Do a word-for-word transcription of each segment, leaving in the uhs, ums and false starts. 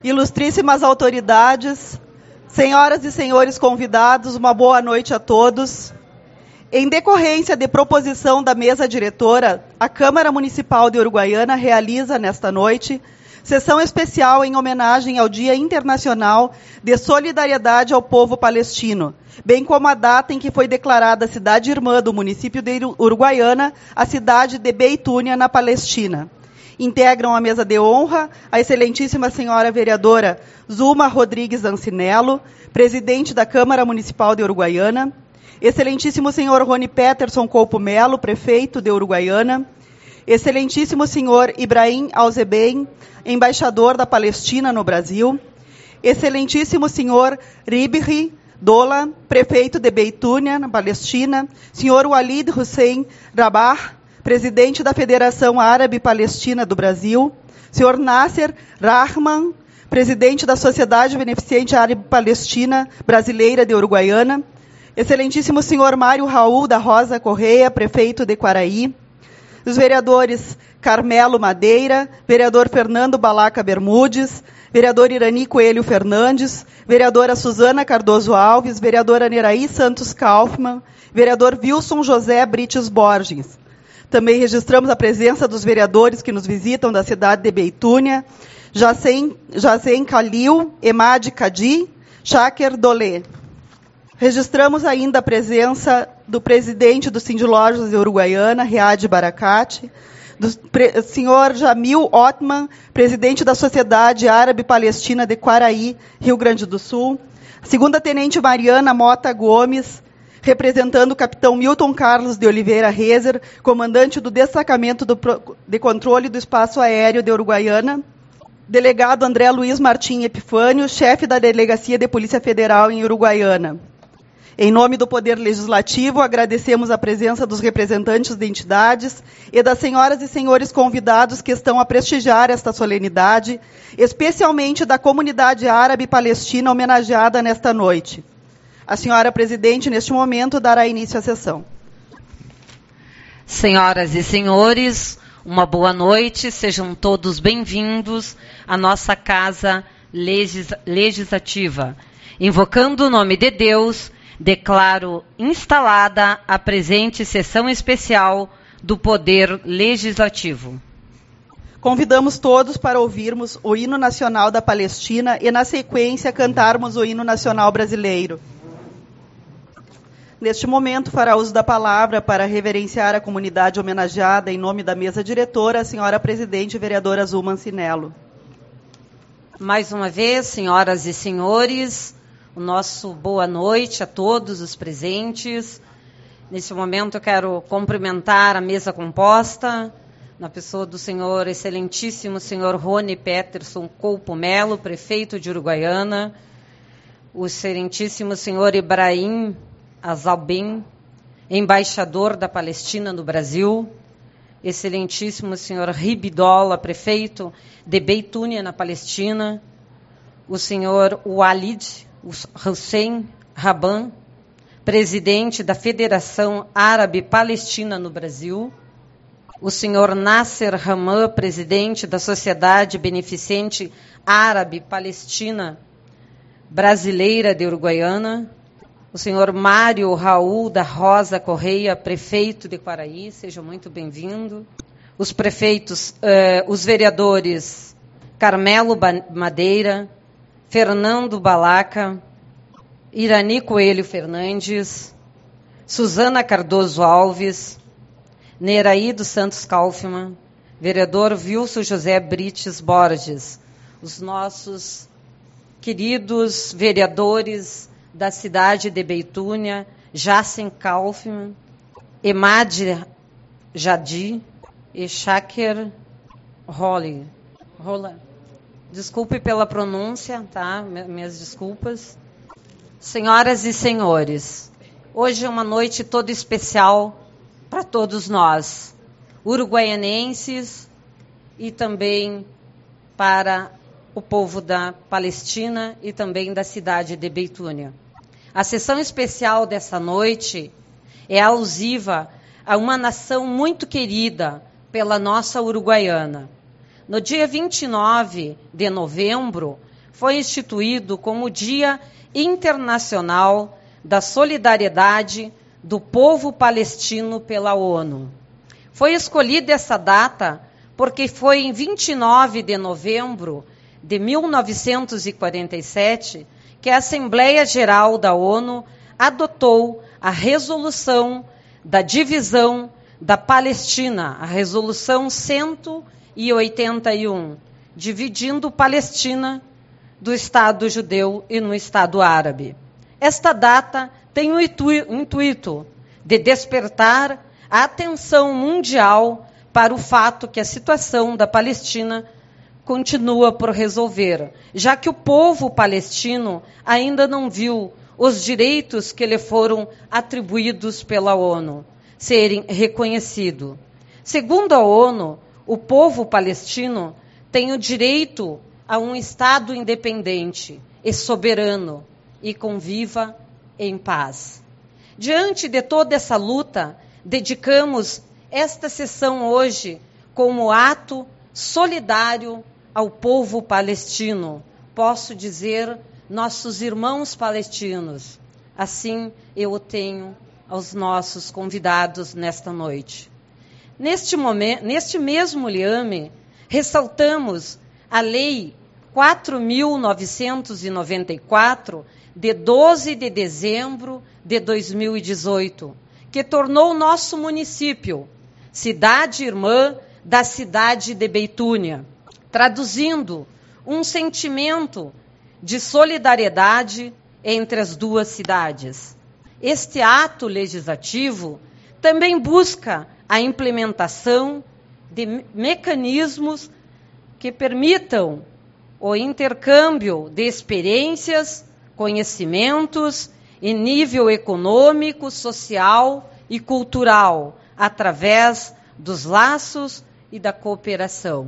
Ilustríssimas autoridades, senhoras e senhores convidados, uma boa noite a todos. Em decorrência de proposição da mesa diretora, a Câmara Municipal de Uruguaiana realiza, nesta noite, sessão especial em homenagem ao Dia Internacional de Solidariedade ao Povo Palestino, bem como a data em que foi declarada a cidade-irmã do município de Uruguaiana, a cidade de Beitúnia, na Palestina. Integram a mesa de honra a excelentíssima senhora vereadora Zulma Rodrigues Ancinello, presidente da Câmara Municipal de Uruguaiana, excelentíssimo senhor Rony Peterson Coupo Melo, prefeito de Uruguaiana, excelentíssimo senhor Ibrahim Alzeben, embaixador da Palestina no Brasil, excelentíssimo senhor Ribhi Dola, prefeito de Beitúnia, na Palestina, senhor Walid Hussein Rabah, presidente da Federação Árabe Palestina do Brasil, senhor Nasser Rahman, presidente da Sociedade Beneficente Árabe Palestina Brasileira de Uruguaiana, excelentíssimo senhor Mário Raul da Rosa Correia, prefeito de Quaraí, os vereadores Carmelo Madeira, vereador Fernando Balaca Bermudes, vereador Irani Coelho Fernandes, vereadora Suzana Cardoso Alves, vereadora Neraí Santos Kaufmann, vereador Wilson José Brites Borges. Também registramos a presença dos vereadores que nos visitam da cidade de Beitúnia, Jacen, Jacen Khalil, Emad Kadi, Shaker Dolé. Registramos ainda a presença do presidente do Cindy Lojas de Uruguaiana, Riad Baracate, do pre, senhor Jamil Otman, presidente da Sociedade Árabe Palestina de Quaraí, Rio Grande do Sul, segunda tenente Mariana Mota Gomes, representando o capitão Milton Carlos de Oliveira Rezer, comandante do destacamento do, de controle do espaço aéreo de Uruguaiana, delegado André Luiz Martim Epifânio, chefe da Delegacia de Polícia Federal em Uruguaiana. Em nome do Poder Legislativo, agradecemos a presença dos representantes de entidades e das senhoras e senhores convidados que estão a prestigiar esta solenidade, especialmente da comunidade árabe palestina homenageada nesta noite. A senhora presidente, neste momento, dará início à sessão. Senhoras e senhores, uma boa noite, sejam todos bem-vindos à nossa Casa Legis- Legislativa. Invocando o nome de Deus, declaro instalada a presente sessão especial do Poder Legislativo. Convidamos todos para ouvirmos o hino nacional da Palestina e, na sequência, cantarmos o hino nacional brasileiro. Neste momento, fará uso da palavra para reverenciar a comunidade homenageada em nome da mesa diretora, a senhora presidente vereadora Zulma Ancinello. Mais uma vez, senhoras e senhores, o nosso boa noite a todos os presentes. Nesse momento, eu quero cumprimentar a mesa composta, na pessoa do senhor excelentíssimo senhor Rony Peterson Coupo Melo, prefeito de Uruguaiana, o excelentíssimo senhor Ibrahim Alzeben, embaixador da Palestina no Brasil, excelentíssimo senhor Ribhi Dola, prefeito de Beitúnia, na Palestina, o senhor Walid Hussein Rabah, presidente da Federação Árabe Palestina no Brasil, o senhor Nasser Rahman, presidente da Sociedade Beneficente Árabe Palestina Brasileira de Uruguaiana, o senhor Mário Raul da Rosa Correia, prefeito de Quaraí, seja muito bem-vindo. Os prefeitos, eh, os vereadores Carmelo Madeira, Fernando Balaca, Irani Coelho Fernandes, Suzana Cardoso Alves, Neraí dos Santos Kaufmann, vereador Wilson José Brites Borges, os nossos queridos vereadores da cidade de Beitúnia, Jacen Kaufmann, Emad Jadi e Shaker Holly. Rola. Desculpe pela pronúncia, tá? Minhas desculpas. Senhoras e senhores, hoje é uma noite toda especial para todos nós, uruguaianenses e também para o povo da Palestina e também da cidade de Beitúnia. A sessão especial dessa noite é alusiva a uma nação muito querida pela nossa Uruguaiana. No dia vinte e nove de novembro, foi instituído como Dia Internacional da Solidariedade do Povo Palestino pela ONU. Foi escolhida essa data porque foi em vinte e nove de novembro de mil novecentos e quarenta e sete que a Assembleia Geral da ONU adotou a resolução da divisão da Palestina, a resolução cento e oitenta e um, dividindo Palestina do Estado judeu e no Estado árabe. Esta data tem o intuito de despertar a atenção mundial para o fato que a situação da Palestina continua por resolver, já que o povo palestino ainda não viu os direitos que lhe foram atribuídos pela ONU serem reconhecidos. Segundo a ONU, o povo palestino tem o direito a um Estado independente e soberano e conviva em paz. Diante de toda essa luta, dedicamos esta sessão hoje como ato solidário ao povo palestino. Posso dizer, nossos irmãos palestinos. Assim eu o tenho aos nossos convidados nesta noite. Neste momento, neste mesmo liame, ressaltamos a Lei quatro mil novecentos e noventa e quatro, de doze de dezembro de dois mil e dezoito, que tornou o nosso município cidade irmã da cidade de Beitúnia, traduzindo um sentimento de solidariedade entre as duas cidades. Este ato legislativo também busca a implementação de mecanismos que permitam o intercâmbio de experiências, conhecimentos e nível econômico, social e cultural, através dos laços e da cooperação.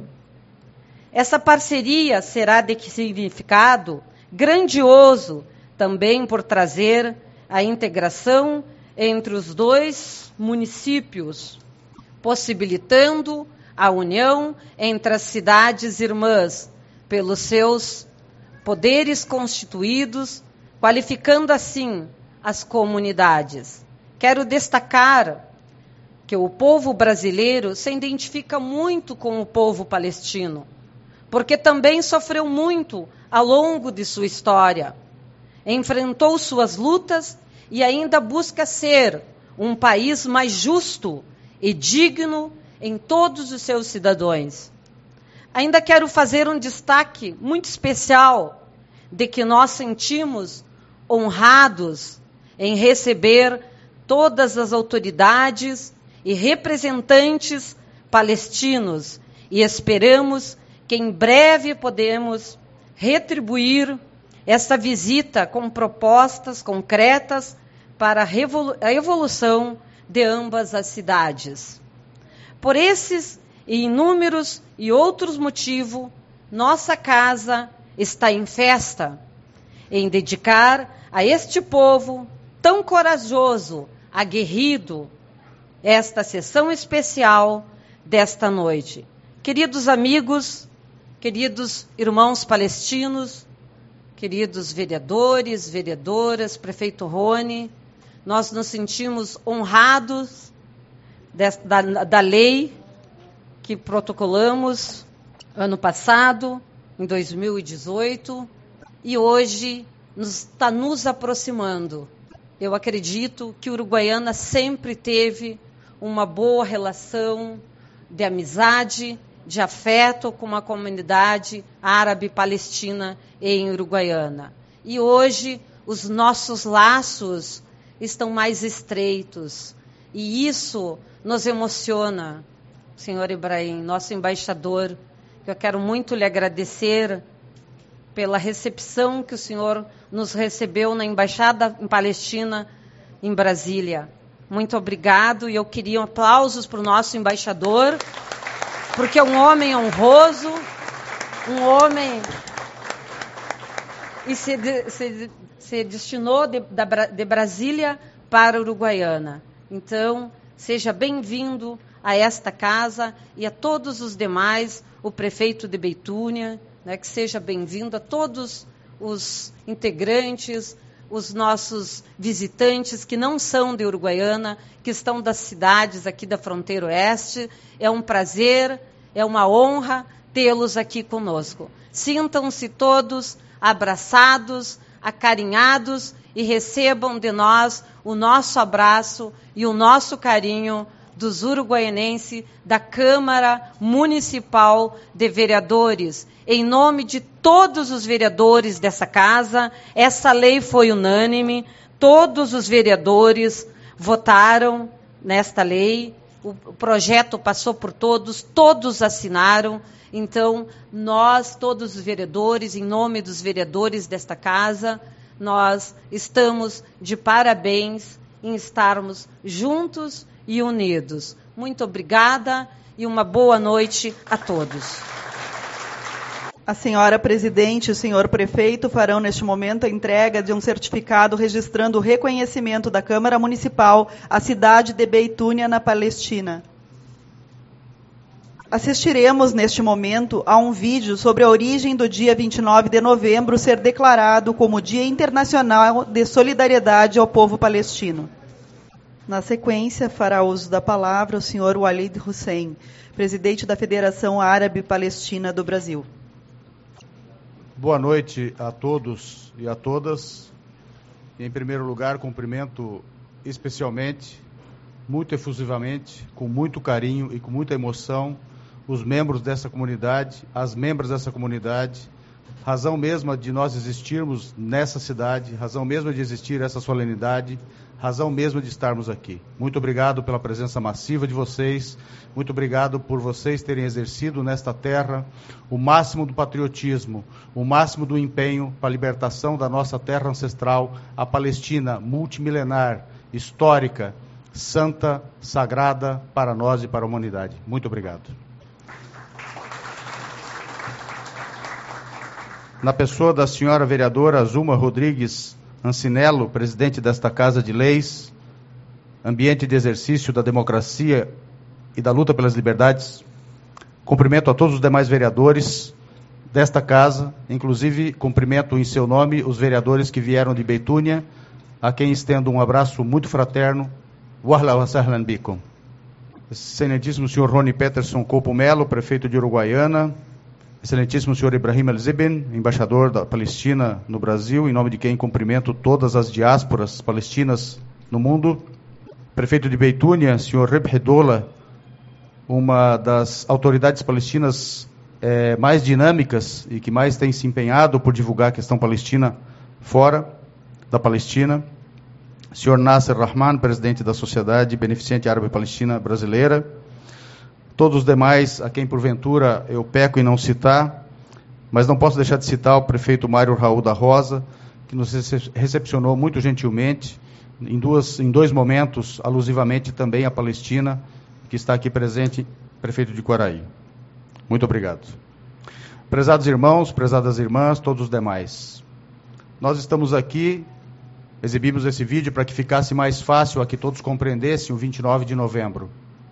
Essa parceria será de significado grandioso também por trazer a integração entre os dois municípios, possibilitando a união entre as cidades irmãs pelos seus poderes constituídos, qualificando assim as comunidades. Quero destacar que o povo brasileiro se identifica muito com o povo palestino, porque também sofreu muito ao longo de sua história, enfrentou suas lutas e ainda busca ser um país mais justo e digno em todos os seus cidadãos. Ainda quero fazer um destaque muito especial de que nós sentimos honrados em receber todas as autoridades e representantes palestinos e esperamos que em breve podemos retribuir essa visita com propostas concretas para a evolução de ambas as cidades. Por esses e inúmeros e outros motivos, nossa casa está em festa, em dedicar a este povo tão corajoso, aguerrido, esta sessão especial desta noite. Queridos amigos, queridos irmãos palestinos, queridos vereadores, vereadoras, prefeito Rony, nós nos sentimos honrados de, da, da lei que protocolamos ano passado, em dois mil e dezoito, e hoje nos, está nos aproximando. Eu acredito que Uruguaiana sempre teve uma boa relação de amizade, de afeto com a comunidade árabe palestina em Uruguaiana. E hoje os nossos laços estão mais estreitos. E isso nos emociona, senhor Ibrahim, nosso embaixador. Eu quero muito lhe agradecer pela recepção que o senhor nos recebeu na Embaixada em Palestina, em Brasília. Muito obrigado. E eu queria aplausos para o nosso embaixador, porque é um homem honroso, um homem... E se, se, se destinou de, de Brasília para Uruguaiana. Então, seja bem-vindo a esta casa e a todos os demais, o prefeito de Beitúnia, né, que seja bem-vindo a todos os integrantes, os nossos visitantes que não são de Uruguaiana, que estão das cidades aqui da fronteira oeste. É um prazer, é uma honra tê-los aqui conosco. Sintam-se todos abraçados, acarinhados e recebam de nós o nosso abraço e o nosso carinho dos uruguaianenses da Câmara Municipal de Vereadores. Em nome de todos os vereadores dessa casa, essa lei foi unânime, todos os vereadores votaram nesta lei, o projeto passou por todos, todos assinaram. Então, nós, todos os vereadores, em nome dos vereadores desta casa, nós estamos de parabéns em estarmos juntos e unidos. Muito obrigada e uma boa noite a todos. A senhora presidente e o senhor prefeito farão neste momento a entrega de um certificado registrando o reconhecimento da Câmara Municipal à cidade de Beitúnia, na Palestina. Assistiremos neste momento a um vídeo sobre a origem do dia vinte e nove de novembro ser declarado como Dia Internacional de Solidariedade ao Povo Palestino. Na sequência, fará uso da palavra o senhor Walid Hussein, presidente da Federação Árabe Palestina do Brasil. Boa noite a todos e a todas. Em primeiro lugar, cumprimento especialmente, muito efusivamente, com muito carinho e com muita emoção, os membros dessa comunidade, as membros dessa comunidade, razão mesma de nós existirmos nessa cidade, razão mesma de existir essa solenidade, razão mesma de estarmos aqui. Muito obrigado pela presença massiva de vocês, muito obrigado por vocês terem exercido nesta terra o máximo do patriotismo, o máximo do empenho para a libertação da nossa terra ancestral, a Palestina multimilenar, histórica, santa, sagrada para nós e para a humanidade. Muito obrigado. Na pessoa da senhora vereadora Azuma Rodrigues Ancinello, presidente desta Casa de Leis, ambiente de exercício da democracia e da luta pelas liberdades, cumprimento a todos os demais vereadores desta casa, inclusive cumprimento em seu nome os vereadores que vieram de Beitúnia, a quem estendo um abraço muito fraterno. Wahla wa sahlan bikum. Excelentíssimo senhor Rony Peterson Copo Melo, prefeito de Uruguaiana, excelentíssimo senhor Ibrahim El-Zibin, embaixador da Palestina no Brasil, em nome de quem cumprimento todas as diásporas palestinas no mundo. Prefeito de Beitúnia, senhor Rebhi Dola, uma das autoridades palestinas eh, mais dinâmicas e que mais tem se empenhado por divulgar a questão palestina fora da Palestina. Senhor Nasser Rahman, presidente da Sociedade Beneficente Árabe Palestina Brasileira. Todos os demais, a quem porventura eu peco em não citar, mas não posso deixar de citar o prefeito Mário Raul da Rosa, que nos recepcionou muito gentilmente, em, duas, em dois momentos, alusivamente também à Palestina, que está aqui presente, prefeito de Quaraí. Muito obrigado. Prezados irmãos, prezadas irmãs, todos os demais, nós estamos aqui, exibimos esse vídeo para que ficasse mais fácil a que todos compreendessem o vinte e nove de novembro.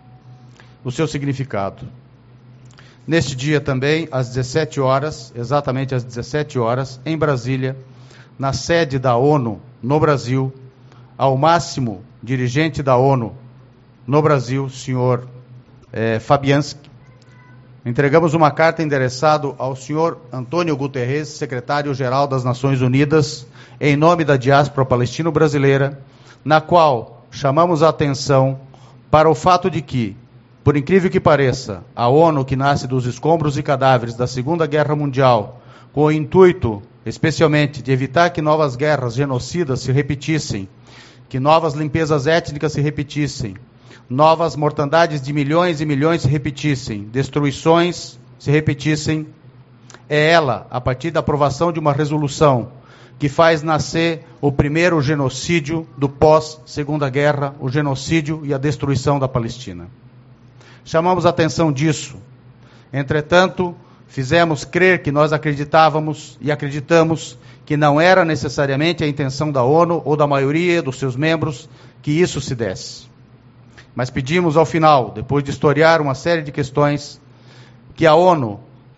O seu significado. Neste dia também, às dezessete horas, exatamente às dezessete horas, em Brasília, na sede da ONU, no Brasil, ao máximo dirigente da ONU no Brasil, senhor eh, Fabianski, entregamos uma carta endereçada ao senhor Antônio Guterres, secretário-geral das Nações Unidas, em nome da diáspora palestino-brasileira, na qual chamamos a atenção para o fato de que, por incrível que pareça, a ONU, que nasce dos escombros e cadáveres da Segunda Guerra Mundial, com o intuito, especialmente, de evitar que novas guerras genocidas se repetissem, que novas limpezas étnicas se repetissem, novas mortandades de milhões e milhões se repetissem, destruições se repetissem, é ela, a partir da aprovação de uma resolução que faz nascer o primeiro genocídio do pós-Segunda Guerra, o genocídio e a destruição da Palestina. Chamamos a atenção disso. Entretanto, fizemos crer que nós acreditávamos e acreditamos que não era necessariamente a intenção da ONU ou da maioria dos seus membros que isso se desse. Mas pedimos ao final, depois de historiar uma série de questões, que a ONU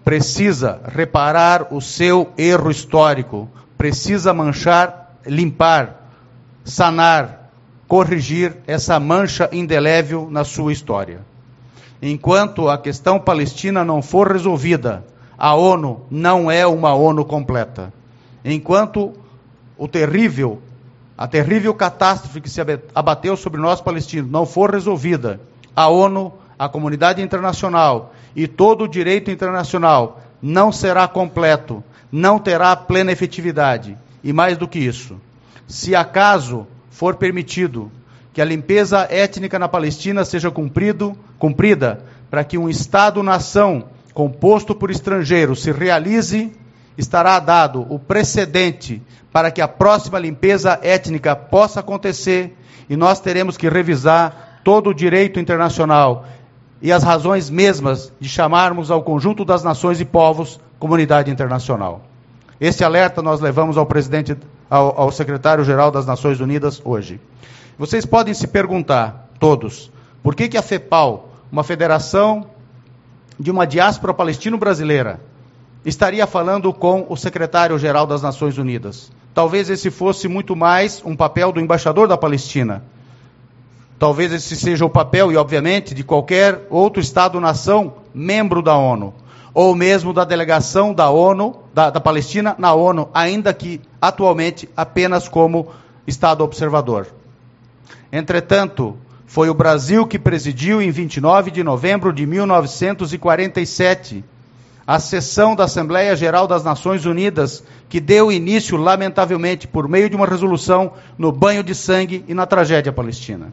precisa reparar o seu erro histórico, precisa manchar, limpar, sanar, corrigir essa mancha indelével na sua história. Enquanto a questão palestina não for resolvida, a ONU não é uma ONU completa. Enquanto o terrível, a terrível catástrofe que se abateu sobre nós palestinos não for resolvida, a ONU, a comunidade internacional e todo o direito internacional não será completo, não terá plena efetividade. E mais do que isso, se acaso for permitido que a limpeza étnica na Palestina seja cumprido, cumprida para que um Estado-nação composto por estrangeiros se realize, estará dado o precedente para que a próxima limpeza étnica possa acontecer e nós teremos que revisar todo o direito internacional e as razões mesmas de chamarmos ao conjunto das nações e povos comunidade internacional. Esse alerta nós levamos ao presidente, ao, ao secretário-geral das Nações Unidas hoje. Vocês podem se perguntar, todos, por que que a FEPAL, uma federação de uma diáspora palestino-brasileira, estaria falando com o secretário-geral das Nações Unidas? Talvez esse fosse muito mais um papel do embaixador da Palestina. Talvez esse seja o papel, e obviamente, de qualquer outro Estado-nação membro da ONU, ou mesmo da delegação da ONU, da, da Palestina na ONU, ainda que atualmente apenas como Estado observador. Entretanto, foi o Brasil que presidiu em vinte e nove de novembro de mil novecentos e quarenta e sete a sessão da Assembleia Geral das Nações Unidas, que deu início, lamentavelmente, por meio de uma resolução, no banho de sangue e na tragédia palestina.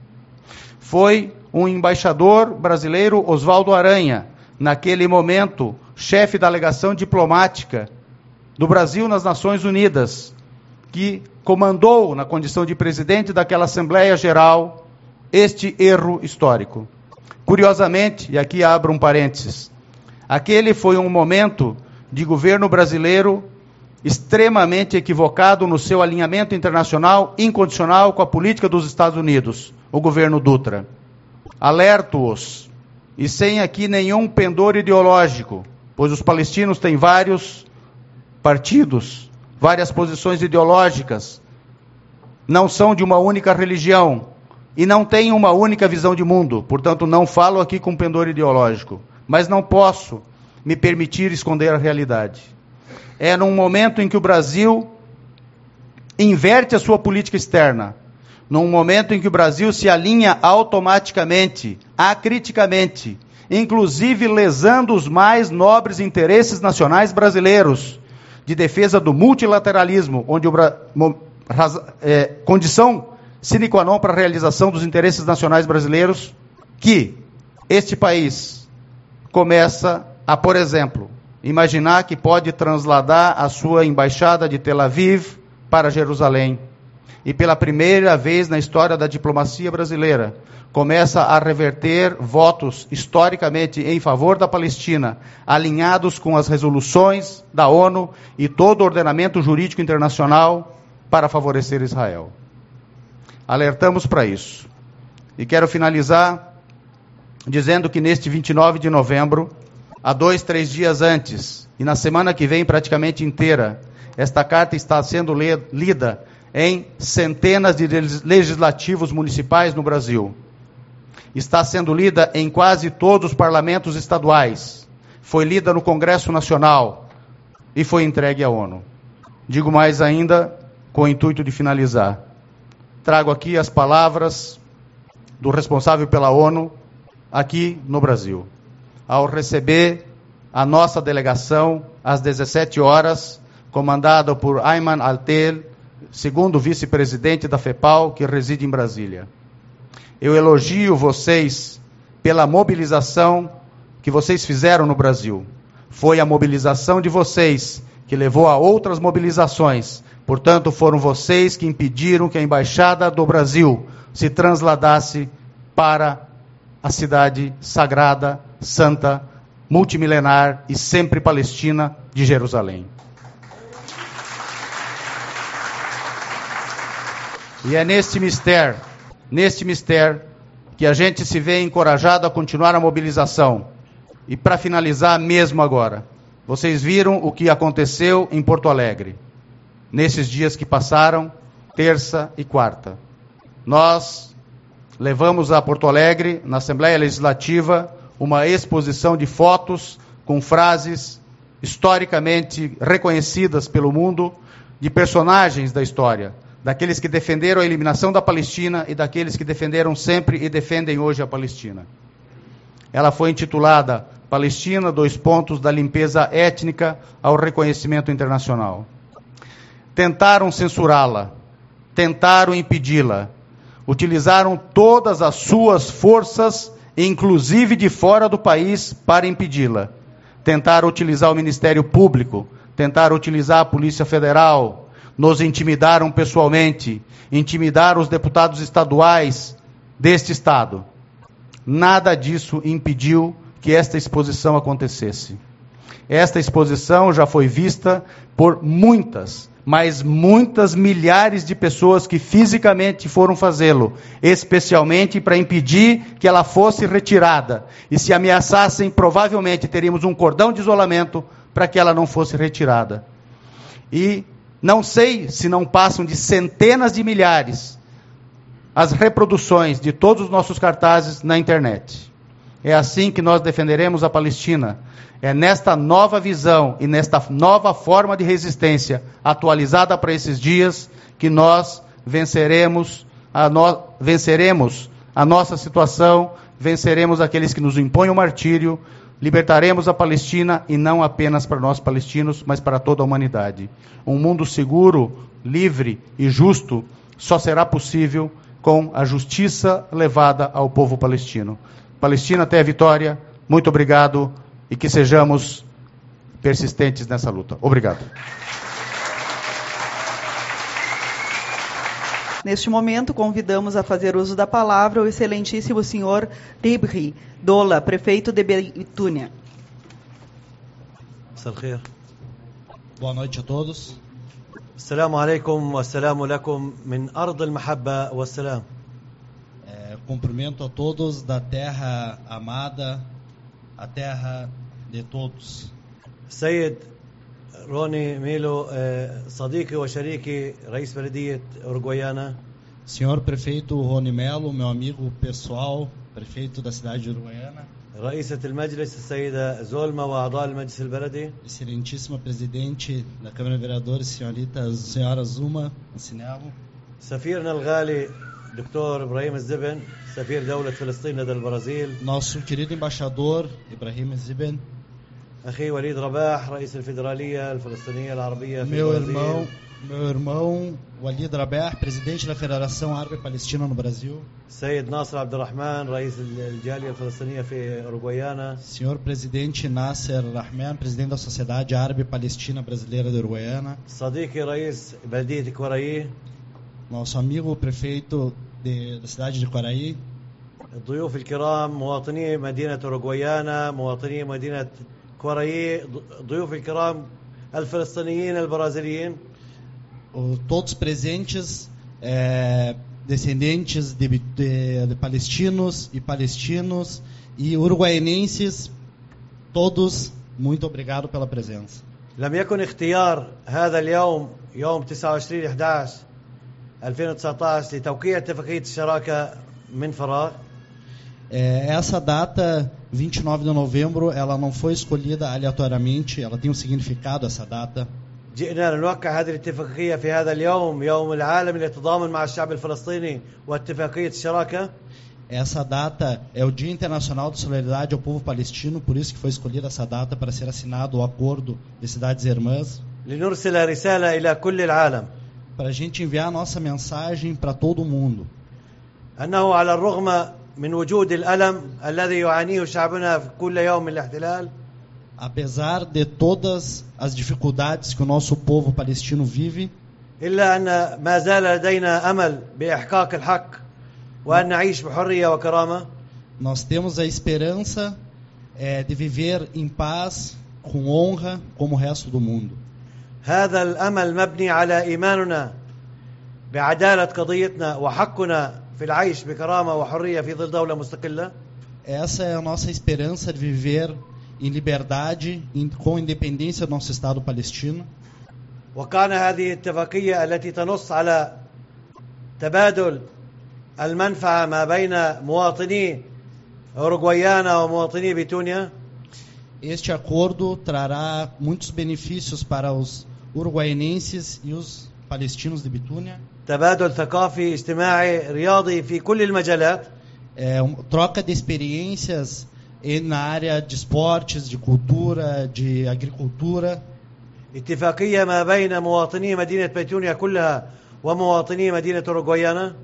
Foi um embaixador brasileiro, Oswaldo Aranha, naquele momento, chefe da delegação diplomática do Brasil nas Nações Unidas, que comandou, na condição de presidente daquela Assembleia Geral, este erro histórico. Curiosamente, e aqui abro um parênteses, aquele foi um momento de governo brasileiro extremamente equivocado no seu alinhamento internacional incondicional com a política dos Estados Unidos, o governo Dutra. Alerto-os, e sem aqui nenhum pendor ideológico, pois os palestinos têm vários partidos, várias posições ideológicas, não são de uma única religião e não têm uma única visão de mundo, portanto não falo aqui com pendor ideológico, mas não posso me permitir esconder a realidade. É num momento em que o Brasil inverte a sua política externa, num momento em que o Brasil se alinha automaticamente, acriticamente, inclusive lesando os mais nobres interesses nacionais brasileiros, de defesa do multilateralismo, onde o Bra... é, condição sine qua non para a realização dos interesses nacionais brasileiros, que este país começa a, por exemplo, imaginar que pode transladar a sua embaixada de Tel Aviv para Jerusalém. E pela primeira vez na história da diplomacia brasileira, começa a reverter votos historicamente em favor da Palestina, alinhados com as resoluções da ONU e todo o ordenamento jurídico internacional para favorecer Israel. Alertamos para isso. E quero finalizar dizendo que neste vinte e nove de novembro, há dois, três dias antes, e na semana que vem praticamente inteira, esta carta está sendo lida em centenas de legislativos municipais no Brasil. Está sendo lida em quase todos os parlamentos estaduais. Foi lida no Congresso Nacional e foi entregue à ONU. Digo mais ainda, com o intuito de finalizar. Trago aqui as palavras do responsável pela ONU aqui no Brasil. Ao receber a nossa delegação às dezessete horas, comandada por Ayman Altel, segundo vice-presidente da FEPAL, que reside em Brasília. Eu elogio vocês pela mobilização que vocês fizeram no Brasil. Foi a mobilização de vocês que levou a outras mobilizações. Portanto, foram vocês que impediram que a Embaixada do Brasil se transladasse para a cidade sagrada, santa, multimilenar e sempre palestina de Jerusalém. E é neste mistério, neste mistério, que a gente se vê encorajado a continuar a mobilização, E para finalizar mesmo agora, vocês viram o que aconteceu em Porto Alegre, nesses dias que passaram, terça e quarta. Nós levamos a Porto Alegre, na Assembleia Legislativa, uma exposição de fotos com frases historicamente reconhecidas pelo mundo, de personagens da história, daqueles que defenderam a eliminação da Palestina e daqueles que defenderam sempre e defendem hoje a Palestina. Ela foi intitulada Palestina, dois pontos, da limpeza étnica ao reconhecimento internacional. Tentaram censurá-la, tentaram impedi-la, utilizaram todas as suas forças, inclusive de fora do país, para impedi-la. Tentaram utilizar o Ministério Público, tentaram utilizar a Polícia Federal, nos intimidaram pessoalmente, intimidaram os deputados estaduais deste Estado. Nada disso impediu que esta exposição acontecesse. Esta exposição já foi vista por muitas, mas muitas milhares de pessoas que fisicamente foram fazê-lo, especialmente para impedir que ela fosse retirada. E se ameaçassem, provavelmente teríamos um cordão de isolamento para que ela não fosse retirada. E não sei se não passam de centenas de milhares as reproduções de todos os nossos cartazes na internet. É assim que nós defenderemos a Palestina. É nesta nova visão e nesta nova forma de resistência atualizada para esses dias que nós venceremos a, no... venceremos a nossa situação, venceremos aqueles que nos impõem o martírio, libertaremos a Palestina e não apenas para nós palestinos, mas para toda a humanidade. Um mundo seguro, livre e justo só será possível com a justiça levada ao povo palestino. Palestina até a vitória. Muito obrigado e que sejamos persistentes nessa luta. Obrigado. Neste momento, convidamos a fazer uso da palavra o excelentíssimo senhor Ribri Dola, prefeito de Betânia. Boa noite a todos. Assalamu alaikum wa assalamu lakum min ard al-mahabba wa salam. Cumprimento a todos da terra amada, a terra de todos. السيد روني ميلو صديقي وشريكي رئيس بلدية أورجوايانا. Senhor prefeito Rony Melo, meu amigo pessoal, prefeito da cidade de Uruguaiana. رئيسة المجلس السيدة زولما وأعضاء المجلس البلدي. Excelentíssima presidente da Câmara de Vereadores, senhorita senhora Zuma Ancinello. سفيرنا الغالي دكتور إبراهيم الزبن سفير دولة فلسطين لدى البرازيل. Nosso querido embaixador Ibrahim Ziben. أخي وليد رباح رئيس الفيدرالية الفلسطينية العربية في meu البرازيل. irmão meu irmão Walid Rabah, presidente da Federação Árabe Palestina no Brasil. السيد ناصر عبد الرحمن رئيس الجالية الفلسطينية في أوروغوايانا. Senhor presidente Nasser Rahman, presidente da Sociedade Árabe Palestina Brasileira de Uruguaiana. صديقي رئيس بلدية كوراي. Nosso amigo prefeito de, da cidade de Quaraí. الضيوف الكرام مواطني مدينة أوروغوايانا مواطني مدينة كوراي ضيوف الكرام الفلسطينيين البرازيليين. Todos presentes, é, descendentes de, de, de palestinos e palestinos e uruguaienenses, todos, muito obrigado pela presença. لم يكن اختيار هذا اليوم يوم تسعة وعشرين أحد عشر ألفين وتسعة عشر لتوقيع اتفاقية الشراكة من فراغ. É, essa data, vinte e nove de novembro, ela não foi escolhida aleatoriamente, ela tem um significado, essa data. جئنا لنوقع هذه الاتفاقية في هذا اليوم يوم العالم للتضامن مع الشعب الفلسطيني واتفاقية الشراكة. Essa data é o Dia Internacional de Solidariedade ao Povo Palestino, por isso que foi escolhida essa data para ser assinado o Acordo de Cidades Irmãs. لنرسل رسالة إلى كل العالم. Para a gente enviar a nossa mensagem para todo mundo. أنه على الرغم من وجود الألم الذي يعانيه شعبنا في كل يوم من الاحتلال. Apesar de todas as dificuldades que o nosso povo palestino vive, إلا أن ما زال لدينا أمل بإحقاق الحق وأن نعيش بحرية وكرامة. Nós temos a esperança é, de viver em paz, com honra, como o resto do mundo. هذا الأمل مبني على إيماننا بعدالة قضيتنا وحقنا في العيش بكرامة وحرية في ظل دولة مستقلة. Essa é a nossa esperança de viver em liberdade, em, com independência do nosso Estado palestino. وكان هذه الاتفاقية التي تنص على تبادل المنفعة ما بين مواطني أوروغوايانا ومواطني بيتونيا. Este acordo trará muitos benefícios para os uruguaienses e os palestinos de Bitúnia. تبادل ثقافي اجتماعي رياضي في كل المجالات. É uma troca de experiências na área de esportes, de cultura, de agricultura. اتفاقية ما بين مواطني مدينة بيتونيا كلها ومواطني مدينة أوروغوايانا.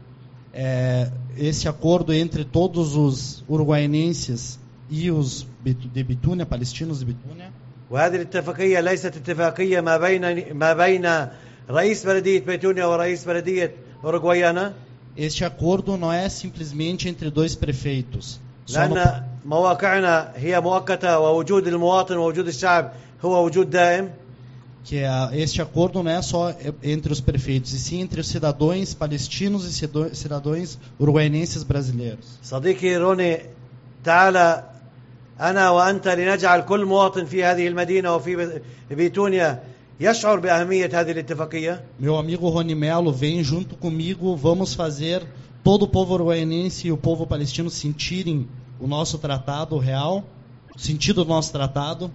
É, esse acordo entre todos os uruguaienses e os de Bitúnia, palestinos de Bitúnia. وهذه الاتفاقية ليست اتفاقية ما بين ما بين رئيس بلدية بيتونيا ورئيس بلدية أوروغوايانا. Este acordo não é simplesmente entre dois prefeitos. لأن مواقعنا هي مؤقتة ووجود المواطن ووجود الشعب هو وجود دائم. Que este acordo não é só entre os prefeitos, e sim entre os cidadãos palestinos e cidadãos uruguaienses brasileiros. صديقي روني تعال أنا وأنت لنجعل كل مواطن في هذه المدينة وفي بيتونيا يشعر بأهمية هذه الاتفاقية. Meu amigo Rony Melo, vem junto comigo, vamos fazer todo o povo uruguaiense e o povo palestino sentirem o nosso tratado real, o sentido do nosso tratado.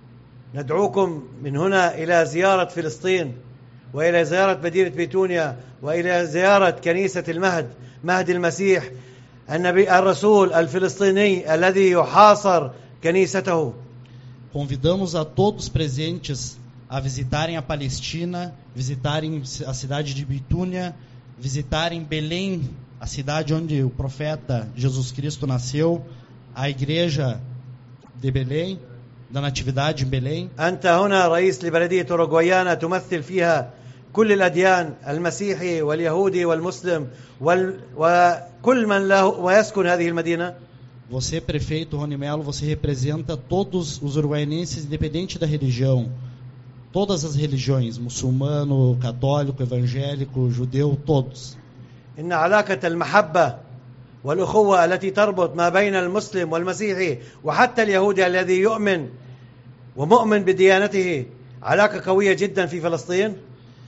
ندعوكم من هنا إلى زيارة فلسطين وإلى زيارة مدينة بيتونيا وإلى زيارة كنيسة المهد مهد المسيح النبي الرسول الفلسطيني الذي يحاصر كنيسته. Convidamos a todos presentes a visitarem a Palestina, visitarem a cidade de Bitúnia, visitarem Belém, a cidade onde o profeta Jesus Cristo nasceu, a igreja de Belém, da Natividade em Belém. أنت هنا رئيس لبلدية أوروغوايانا تمثل فيها كل الأديان المسيحي واليهودي والمسلم وال... وكل من له ويسكن هذه المدينة. Você, prefeito Rony Melo, você representa todos os uruguaienses, independente da religião, todas as religiões, muçulmano, católico, evangélico, judeu, todos. إن علاقة المحبة والأخوة التي تربط ما بين المسلم والمسيحي وحتى اليهودي الذي يؤمن ومؤمن بديانته علاقة قوية جدا في فلسطين.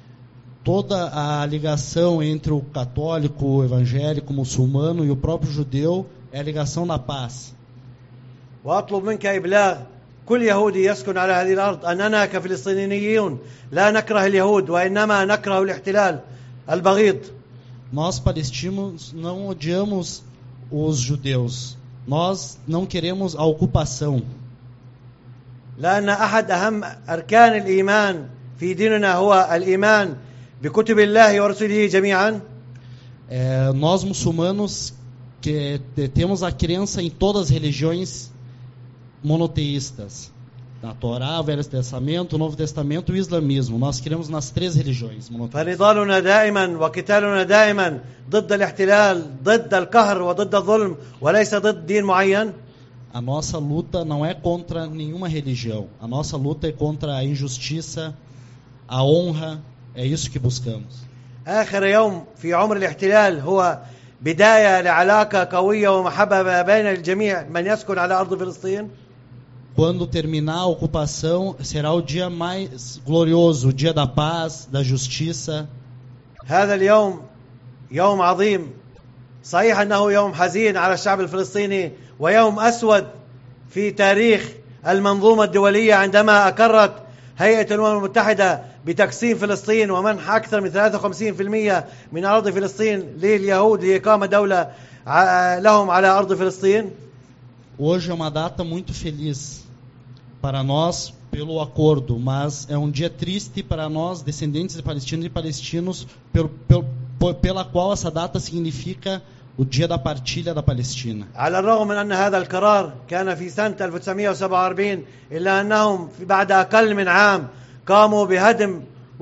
Toda a ligação entre o católico, o evangélico, o muçulmano e o próprio judeu é a ligação da paz. وأطلب منك إبلاغ كل يهودي يسكن على هذه الأرض أننا كفلسطينيون لا نكره اليهود وإنما نكره الاحتلال البغيض. Nós palestinos não odiamos os judeus. Nós não queremos a ocupação. لأن أحد أهم أركان الإيمان في ديننا هو الإيمان بكتب الله ورسله جميعا. É, nós muçulmanos que temos a crença em todas as religiões monoteístas. Na Torá, o Velho Testamento, o Novo Testamento e o Islamismo. Nós cremos nas três religiões monoteístas. فنضالنا دائما وقتالنا دائما ضد الاحتلال ضد القهر وضد الظلم وليس ضد دين معين. A nossa luta não é contra nenhuma religião. A nossa luta é contra a injustiça, a honra. É isso que buscamos. آخر يوم في عمر الاحتلال هو بداية لعلاقة قوية ومحبة بين الجميع من يسكن على أرض فلسطين. Quando terminar a ocupação, será o dia mais glorioso, o dia da paz, da justiça. هذا اليوم يوم عظيم. صحيح أنه يوم حزين على الشعب الفلسطيني ويوم أسود في تاريخ المنظومة الدولية عندما أقرت هيئة الأمم المتحدة بتقسيم فلسطين ومنح أكثر من ثلاثة وخمسين بالمئة من أرض فلسطين لليهود لإقامة دولة لهم على أرض فلسطين. Hoje é uma data muito feliz para nós pelo acordo, mas é um dia triste para nós, descendentes de palestinos e palestinos, pelo, pelo, pela qual essa data significa o dia da partilha da Palestina. على الرغم من أن هذا القرار كان في سنة ألف وتسعمئة وسبعة وأربعين إلا أنهم بعد أقل من عام قاموا بهدم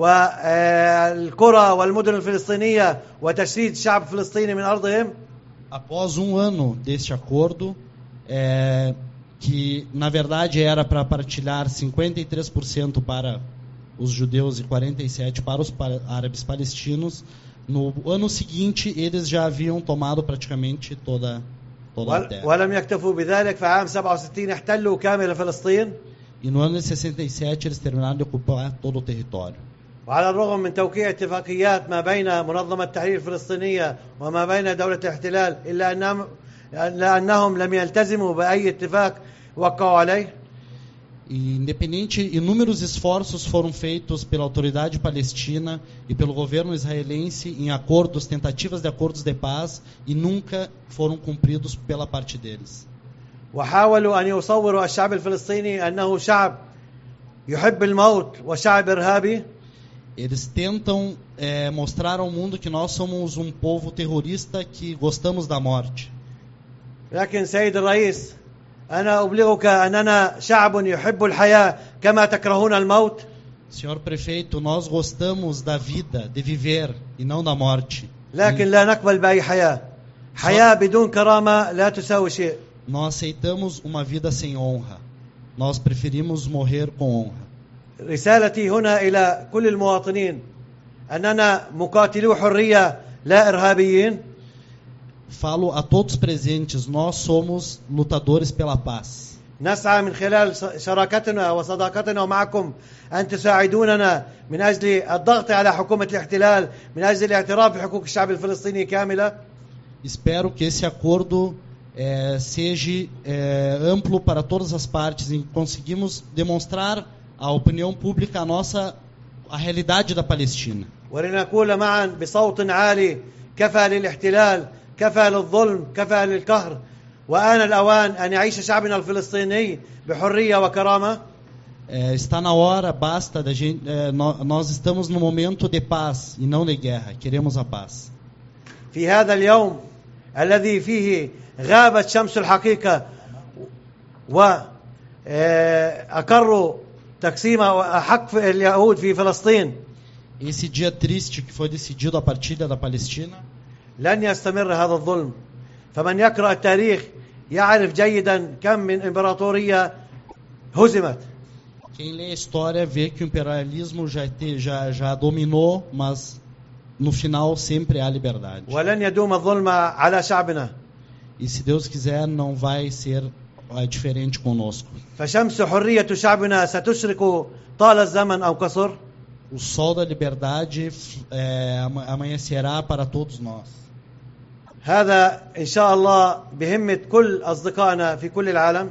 القرى والمدن الفلسطينية وتشريد الشعب الفلسطيني من أرضهم. Após um ano deste acordo, é, que na verdade era para partilhar cinquenta e três por cento para os judeus e quarenta e sete por cento para os árabes palestinos, no ano seguinte eles já haviam tomado praticamente toda toda a terra. ولم يكتفوا بذلك في عام سبعة وستين احتلوا كامل فلسطين. E no ano de sessenta e sete eles terminaram de ocupar todo o território. وعلى الرغم من توقيع اتفاقيات ما بين منظمة التحرير الفلسطينية وما بين دولة الاحتلال إلا أنهم, إلا أنهم لم يلتزموا بأي اتفاق وقعوا عليه. E independente, inúmeros esforços foram feitos pela autoridade palestina e pelo governo israelense em acordos, tentativas de acordos de paz, e nunca foram cumpridos pela parte deles. وحاولوا أن يصوروا الشعب الفلسطيني أنه شعب يحب الموت وشعب إرهابي. Eles tentam é, mostrar ao mundo que nós somos um povo terrorista que gostamos da morte. لكن سيد الرئيس أنا أبلغك أننا شعب يحب الحياة كما تكرهون الموت. Senhor prefeito, nós gostamos da vida, de viver e não da morte. لكن لا نقبل بأي حياة. حياة بدون كرامة لا تساوي شيء. Nós aceitamos uma vida sem honra. Nós preferimos morrer com honra. رسالتي هنا إلى كل المواطنين أننا مقاتلو حرية لا إرهابيين. Falo a todos presentes, nós somos lutadores pela paz. نسعى من خلال شراكتنا وصداقتنا معكم أن تساعدوننا من أجل الضغط على حكومة الاحتلال من أجل الاعتراف بحقوق الشعب الفلسطيني كاملة. Espero que esse acordo é, seja é, amplo para todas as partes e conseguimos demonstrar à opinião pública a nossa a realidade da Palestina. ولنقول معا بصوت عالي كفى للاحتلال كفى للظلم كفى للقهر وآن الأوان أن يعيش شعبنا الفلسطيني بحرية وكرامة. É, está na hora, basta da gente. É, nós, nós estamos no momento de paz e não de guerra. Queremos a paz. في هذا اليوم الذي فيه غابت شمس الحقيقة وأقروا تقسيم حق اليهود في فلسطين. Esse dia triste que foi decidido a partilha da Palestina. لن يستمر هذا الظلم. فمن يقرأ التاريخ يعرف جيدا كم من إمبراطورية هزمت. Quem lê a história vê que o imperialismo já, te, já, já dominou, mas no final sempre há liberdade. ولن يدوم الظلم على شعبنا. E se Deus quiser, não vai ser é, diferente conosco. فشمس حرية شعبنا ستشرق طال الزمن أو قصر. O sol da liberdade é, amanhecerá para todos nós. هذا إن شاء الله بهمة كل أصدقائنا في كل العالم.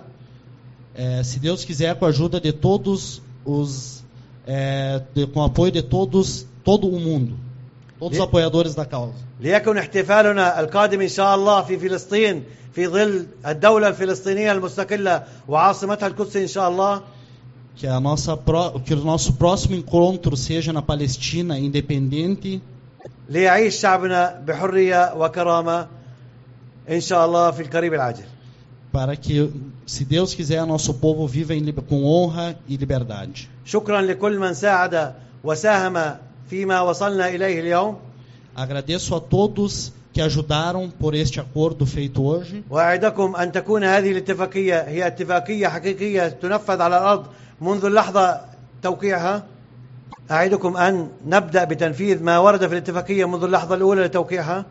É, se Deus quiser, com a ajuda de todos os, é, de, com o apoio de todos, todo o mundo, todos os apoiadores da causa. ليكن احتفالنا القادم إن شاء الله في فلسطين في ظل الدولة الفلسطينية المستقلة وعاصمتها القدس إن شاء الله. Que a nossa que o nosso próximo encontro seja na Palestina independente. ليعيش شعبنا بحرية وكرامة إن شاء الله في القريب العاجل. Para que, se Deus quiser, nosso povo viva em, com honra e liberdade. شكرا لكل من ساعد وساهم فيما وصلنا إليه اليوم. Agradeço a todos que ajudaram por este acordo feito hoje. وأعدكم أن تكون هذه الاتفاقية هي اتفاقية حقيقية تنفذ على الأرض منذ اللحظة توقيعها. أعدكم أن نبدأ بتنفيذ ما ورد في الاتفاقية منذ اللحظة الأولى لتوقيعها.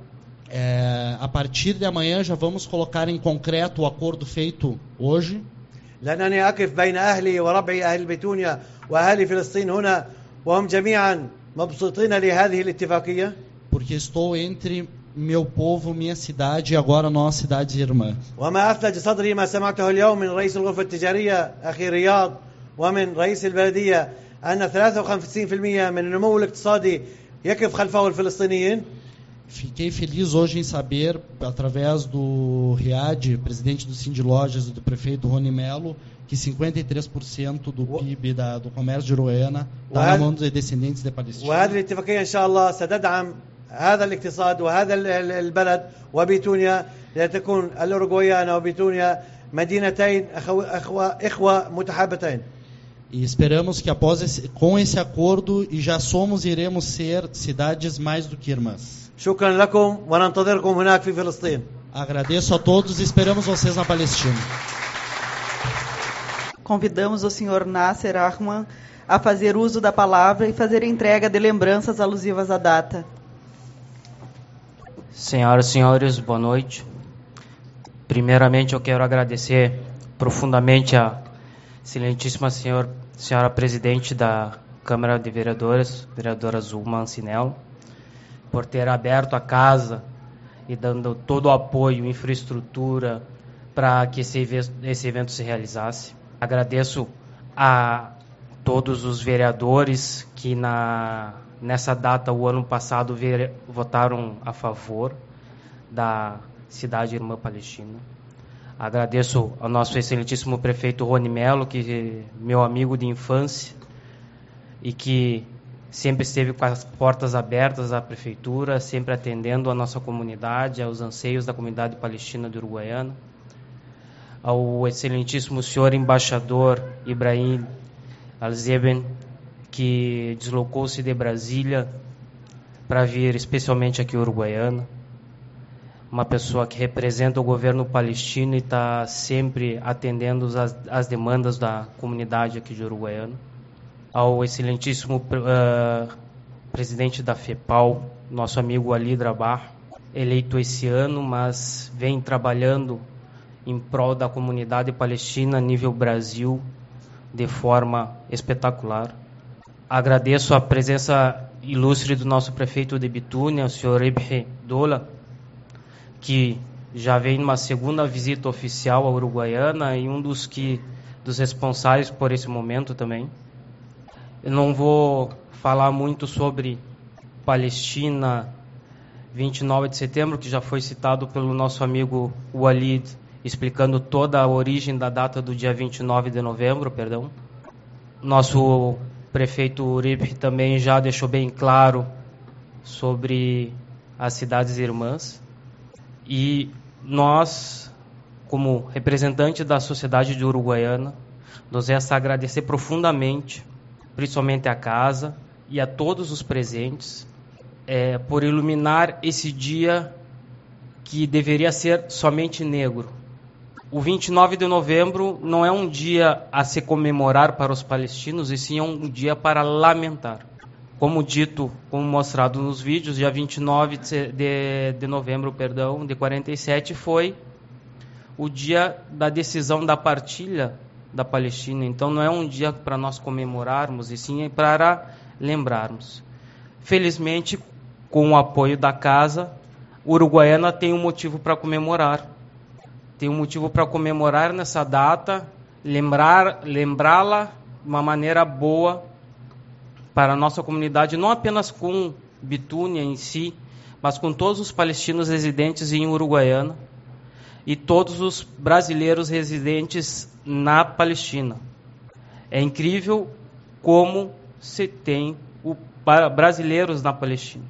É, a partir de amanhã já vamos colocar em concreto o acordo feito hoje. لأنني أقف بين أهلي وربعي أهل بيتونيا وأهل فلسطين هنا وهم جميعا مبسوطين لهذه الاتفاقية. Porque estou entre meu povo, minha cidade e agora nós cidades irmãs. وما أثلج صدري ما سمعته اليوم من رئيس الغرفة التجارية أخي رياض ومن رئيس البلدية أن ثلاثة وخمسين بالمئة من النمو الاقتصادي يقف خلفه الفلسطينيين. Fiquei feliz hoje em saber, através do Riad, presidente do Sind Lojas e do prefeito Rony Melo, que cinquenta e três por cento do P I B da, do comércio de Uruguaiana está na mão dos descendentes de Palestina. وهذه الاتفاقية إن شاء الله ستدعم هذا الاقتصاد وهذا البلد وبيتونيا لتكون الأوروغوايانا وبيتونيا مدينتين أخوة إخوة متحابتين. E esperamos que após esse, com esse acordo e já somos e iremos ser cidades mais do que irmãs. شكرا لكم وننتظركم هناك في فلسطين. Agradeço a todos e esperamos vocês na Palestina. Convidamos o senhor Nasser Ahmad a fazer uso da palavra e fazer entrega de lembranças alusivas à data. Senhoras e senhores, boa noite. Primeiramente, eu quero agradecer profundamente a excelentíssima senhor, senhora presidente da Câmara de Vereadores, vereadora Zulma Ancinello, por ter aberto a casa e dando todo o apoio, infraestrutura, para que esse evento, esse evento se realizasse. Agradeço a todos os vereadores que na, nessa data, o ano passado, vere, votaram a favor da Cidade Irmã Palestina. Agradeço ao nosso excelentíssimo prefeito Rony Mello, que meu amigo de infância e que sempre esteve com as portas abertas à prefeitura, sempre atendendo a nossa comunidade, aos anseios da comunidade palestina de Uruguaiana. Ao excelentíssimo senhor embaixador Ibrahim Al-Zeben, que deslocou-se de Brasília para vir especialmente aqui em Uruguaiana. Uma pessoa que representa o governo palestino e está sempre atendendo as, as demandas da comunidade aqui de Uruguaiana. Ao excelentíssimo uh, presidente da FEPAL, nosso amigo Ali Drabar, eleito esse ano, mas vem trabalhando em prol da comunidade palestina a nível Brasil de forma espetacular. Agradeço a presença ilustre do nosso prefeito de Bitúnia, o senhor Rebhi Dola, que já vem numa segunda visita oficial à Uruguaiana e um dos, que, dos responsáveis por esse momento também. Eu não vou falar muito sobre Palestina, vinte e nove de setembro, que já foi citado pelo nosso amigo Walid, explicando toda a origem da data do dia vinte e nove de novembro, perdão. Nosso prefeito Uribe também já deixou bem claro sobre as cidades irmãs. E nós, como representante da sociedade de Uruguaiana, nos resta agradecer profundamente, principalmente à casa e a todos os presentes, é, por iluminar esse dia que deveria ser somente negro. O vinte e nove de novembro não é um dia a se comemorar para os palestinos, e sim é um dia para lamentar. Como dito, como mostrado nos vídeos, dia vinte e nove de novembro, perdão, de quarenta e sete foi o dia da decisão da partilha da Palestina. Então não é um dia para nós comemorarmos, e sim para lembrarmos. Felizmente, com o apoio da casa, Uruguaiana tem um motivo para comemorar. Tem um motivo para comemorar nessa data, lembrar, lembrá-la de uma maneira boa para a nossa comunidade, não apenas com Bitúnia em si, mas com todos os palestinos residentes em Uruguaiana e todos os brasileiros residentes na Palestina. É incrível como se tem o, brasileiros na Palestina.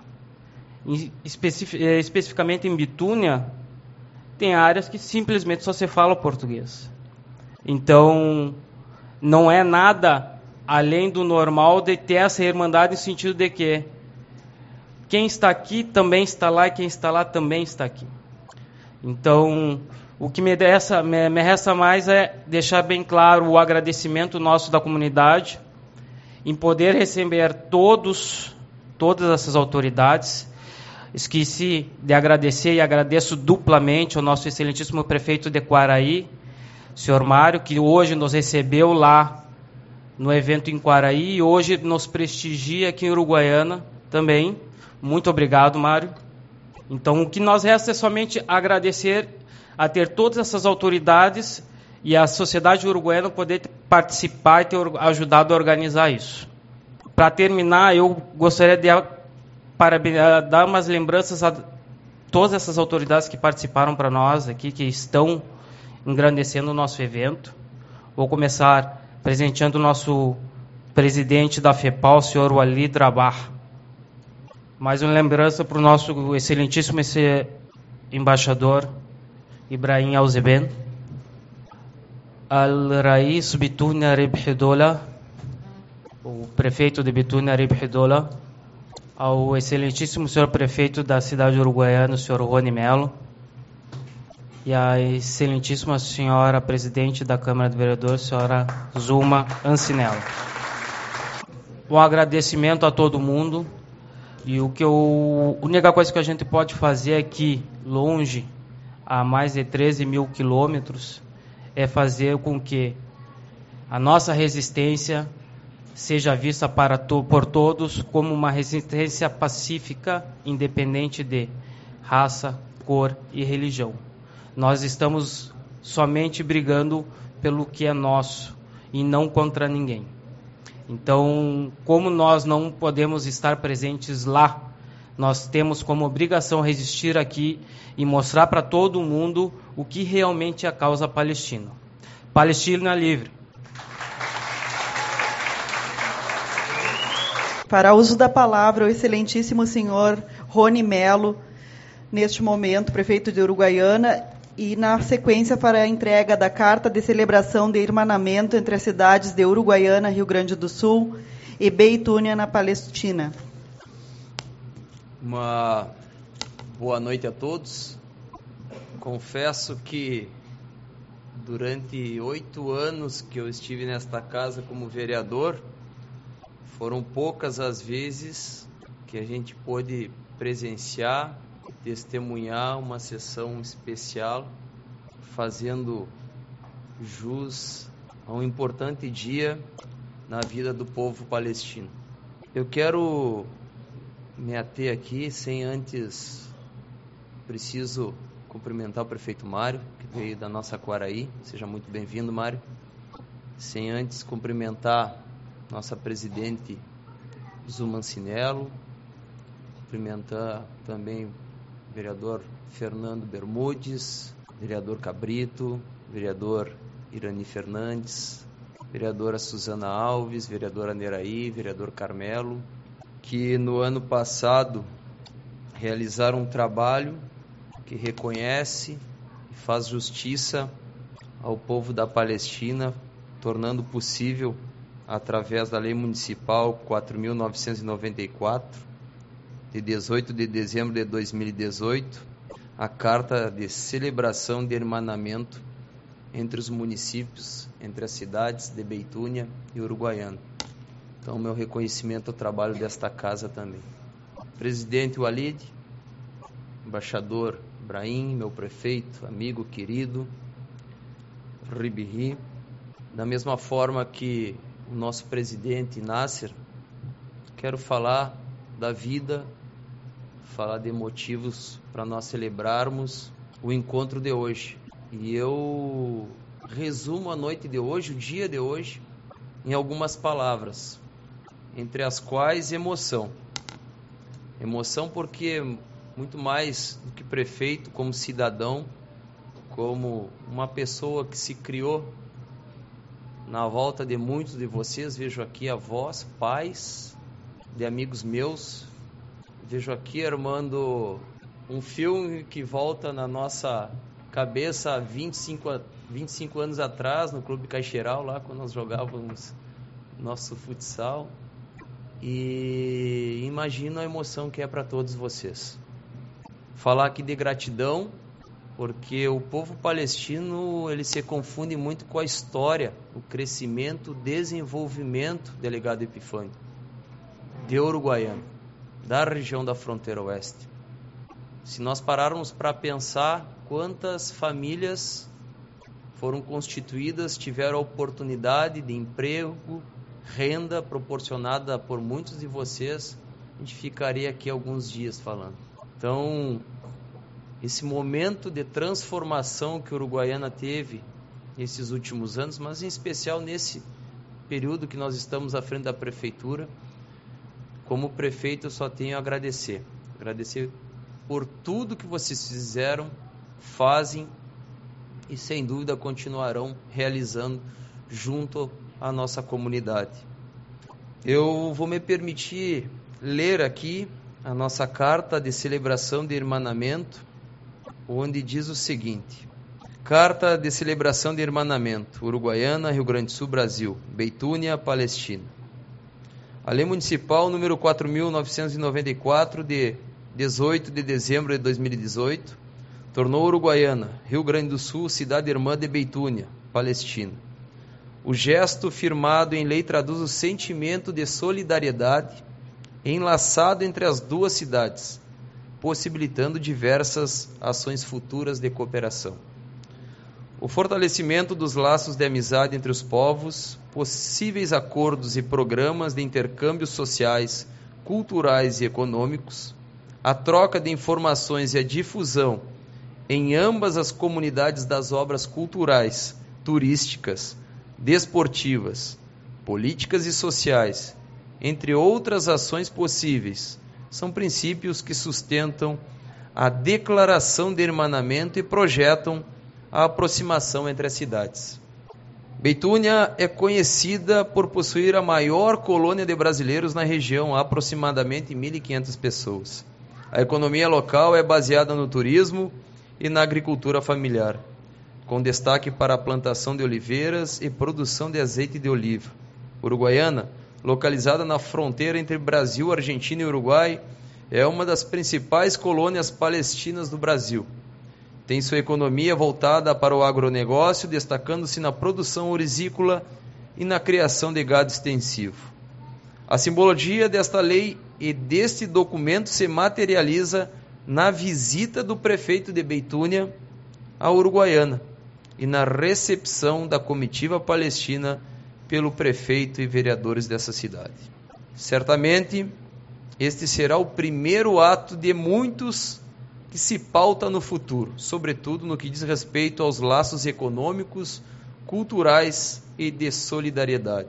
Especific, especificamente em Bitúnia, tem áreas que simplesmente só se fala português. Então, não é nada além do normal de ter essa irmandade, no sentido de que quem está aqui também está lá e quem está lá também está aqui. Então, o que me resta, me, me resta mais é deixar bem claro o agradecimento nosso da comunidade em poder receber todos, todas essas autoridades. Esqueci de agradecer e agradeço duplamente ao nosso excelentíssimo prefeito de Quaraí, senhor Mário, que hoje nos recebeu lá no evento em Quaraí e hoje nos prestigia aqui em Uruguaiana também. Muito obrigado, Mário. Então, o que nós resta é somente agradecer a ter todas essas autoridades e a sociedade uruguaiana poder participar e ter ajudado a organizar isso. Para terminar, eu gostaria de para dar umas lembranças a todas essas autoridades que participaram para nós aqui, que estão engrandecendo o nosso evento. Vou começar presenteando o nosso presidente da FEPAL, o senhor Walid Drabar. Mais uma lembrança para o nosso excelentíssimo esse embaixador Ibrahim Al-Zeben, Al-Rais Bitúnia Rebhi Dola, o prefeito de Bitúnia Rebhi Dola, ao excelentíssimo senhor prefeito da cidade uruguaiana, o senhor Rony Mello, e à excelentíssima senhora presidente da Câmara de Vereadores, senhora Zulma Ancinello. Um agradecimento a todo mundo, e o que eu, a única coisa que a gente pode fazer aqui, longe, a mais de treze mil quilômetros, é fazer com que a nossa resistência seja vista para to- por todos como uma resistência pacífica, independente de raça, cor e religião. Nós estamos somente brigando pelo que é nosso e não contra ninguém. Então, como nós não podemos estar presentes lá, nós temos como obrigação resistir aqui e mostrar para todo mundo o que realmente é a causa palestina. Palestina livre. Para uso da palavra, o excelentíssimo senhor Rony Melo, neste momento, prefeito de Uruguaiana, e na sequência para a entrega da carta de celebração de irmanamento entre as cidades de Uruguaiana, Rio Grande do Sul, e Beitúnia, na Palestina. Uma boa noite a todos. Confesso que durante oito anos que eu estive nesta casa como vereador, foram poucas as vezes que a gente pôde presenciar, testemunhar uma sessão especial, fazendo jus a um importante dia na vida do povo palestino. Eu quero me ater aqui, sem antes, preciso cumprimentar o prefeito Mário, que veio da nossa Quaraí. Seja muito bem-vindo, Mário. Sem antes cumprimentar nossa presidente Zuma Ancinello, cumprimentar também o vereador Fernando Bermudes, vereador Cabrito, vereador Irani Fernandes, vereadora Suzana Alves, vereadora Neraí, vereador Carmelo, que no ano passado realizaram um trabalho que reconhece e faz justiça ao povo da Palestina, tornando possível, através da Lei Municipal quatro mil novecentos e noventa e quatro, de dezoito de dezembro de dois mil e dezoito, a Carta de Celebração de Irmanamento entre os municípios, entre as cidades de Beitúnia e Uruguaiana. Então, meu reconhecimento ao trabalho desta casa também. Presidente Walid, embaixador Brahim, meu prefeito, amigo, querido, Ribiri, da mesma forma que o nosso presidente Nasser, quero falar da vida, falar de motivos para nós celebrarmos o encontro de hoje. E eu resumo a noite de hoje, o dia de hoje, em algumas palavras, entre as quais emoção. Emoção porque, muito mais do que prefeito, como cidadão, como uma pessoa que se criou na volta de muitos de vocês, vejo aqui avós, pais, de amigos meus, vejo aqui armando um filme que volta na nossa cabeça há vinte e cinco, vinte e cinco anos atrás, no Clube Caixeiral, lá quando nós jogávamos nosso futsal, e imagino a emoção que é para todos vocês. Falar aqui de gratidão, porque o povo palestino ele se confunde muito com a história, o crescimento, o desenvolvimento, delegado Epifânio, de Uruguaiana, da região da fronteira oeste. Se nós pararmos para pensar quantas famílias foram constituídas, tiveram a oportunidade de emprego, renda proporcionada por muitos de vocês, a gente ficaria aqui alguns dias falando. Então, esse momento de transformação que a Uruguaiana teve nesses últimos anos, mas em especial nesse período que nós estamos à frente da prefeitura, como prefeito eu só tenho a agradecer. Agradecer por tudo que vocês fizeram, fazem e sem dúvida continuarão realizando junto à nossa comunidade. Eu vou me permitir ler aqui a nossa carta de celebração de irmanamento, onde diz o seguinte: Carta de celebração de irmanamento, Uruguaiana, Rio Grande do Sul, Brasil, Beitúnia, Palestina. A Lei Municipal número quatro mil novecentos e noventa e quatro, de dezoito de dezembro de dois mil e dezoito, tornou Uruguaiana, Rio Grande do Sul, cidade irmã de Beitúnia, Palestina. O gesto firmado em lei traduz o sentimento de solidariedade enlaçado entre as duas cidades, possibilitando diversas ações futuras de cooperação. O fortalecimento dos laços de amizade entre os povos, possíveis acordos e programas de intercâmbios sociais, culturais e econômicos, a troca de informações e a difusão em ambas as comunidades das obras culturais, turísticas, desportivas, políticas e sociais, entre outras ações possíveis, são princípios que sustentam a declaração de irmanamento e projetam a aproximação entre as cidades. Beitúnia é conhecida por possuir a maior colônia de brasileiros na região, aproximadamente mil e quinhentas pessoas. A economia local é baseada no turismo e na agricultura familiar, com destaque para a plantação de oliveiras e produção de azeite de oliva. Uruguaiana, localizada na fronteira entre Brasil, Argentina e Uruguai, é uma das principais colônias palestinas do Brasil. Tem sua economia voltada para o agronegócio, destacando-se na produção orizícola e na criação de gado extensivo. A simbologia desta lei e deste documento se materializa na visita do prefeito de Beitúnia à Uruguaiana e na recepção da comitiva palestina pelo prefeito e vereadores dessa cidade. Certamente, este será o primeiro ato de muitos que se pauta no futuro, sobretudo no que diz respeito aos laços econômicos, culturais e de solidariedade.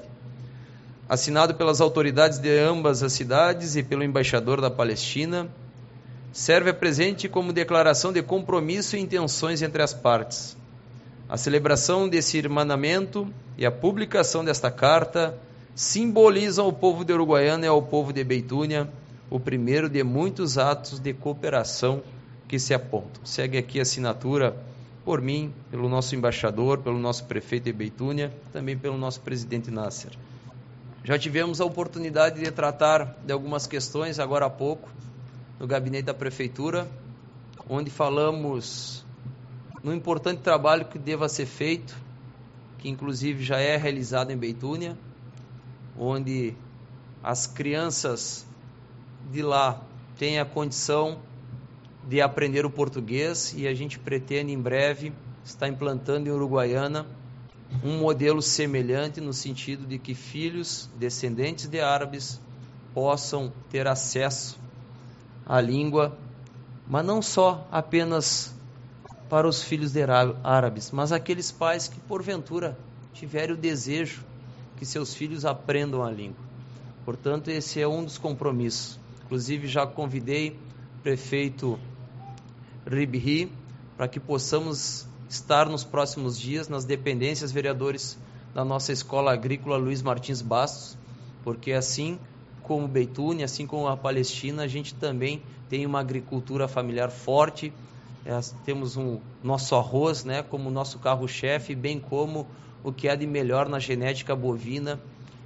Assinado pelas autoridades de ambas as cidades e pelo embaixador da Palestina, serve a presente como declaração de compromisso e intenções entre as partes. A celebração desse irmanamento e a publicação desta carta simbolizam ao povo de Uruguaiana e ao povo de Beitúnia o primeiro de muitos atos de cooperação que se apontam. Segue aqui a assinatura por mim, pelo nosso embaixador, pelo nosso prefeito de Beitúnia, também pelo nosso presidente Nasser. Já tivemos a oportunidade de tratar de algumas questões agora há pouco no gabinete da prefeitura, onde falamos no importante trabalho que deva ser feito, que inclusive já é realizado em Beitúnia, onde as crianças de lá têm a condição de aprender o português e a gente pretende em breve estar implantando em Uruguaiana um modelo semelhante no sentido de que filhos descendentes de árabes possam ter acesso à língua, mas não só apenas para os filhos de árabes, mas aqueles pais que porventura tiverem o desejo que seus filhos aprendam a língua. Portanto, esse é um dos compromissos. Inclusive, já convidei o prefeito Ribhi para que possamos estar nos próximos dias nas dependências vereadores da nossa Escola Agrícola Luiz Martins Bastos, porque assim como Beitúnia, assim como a Palestina, a gente também tem uma agricultura familiar forte, é, temos um nosso arroz, né, como nosso carro-chefe, bem como o que há de melhor na genética bovina,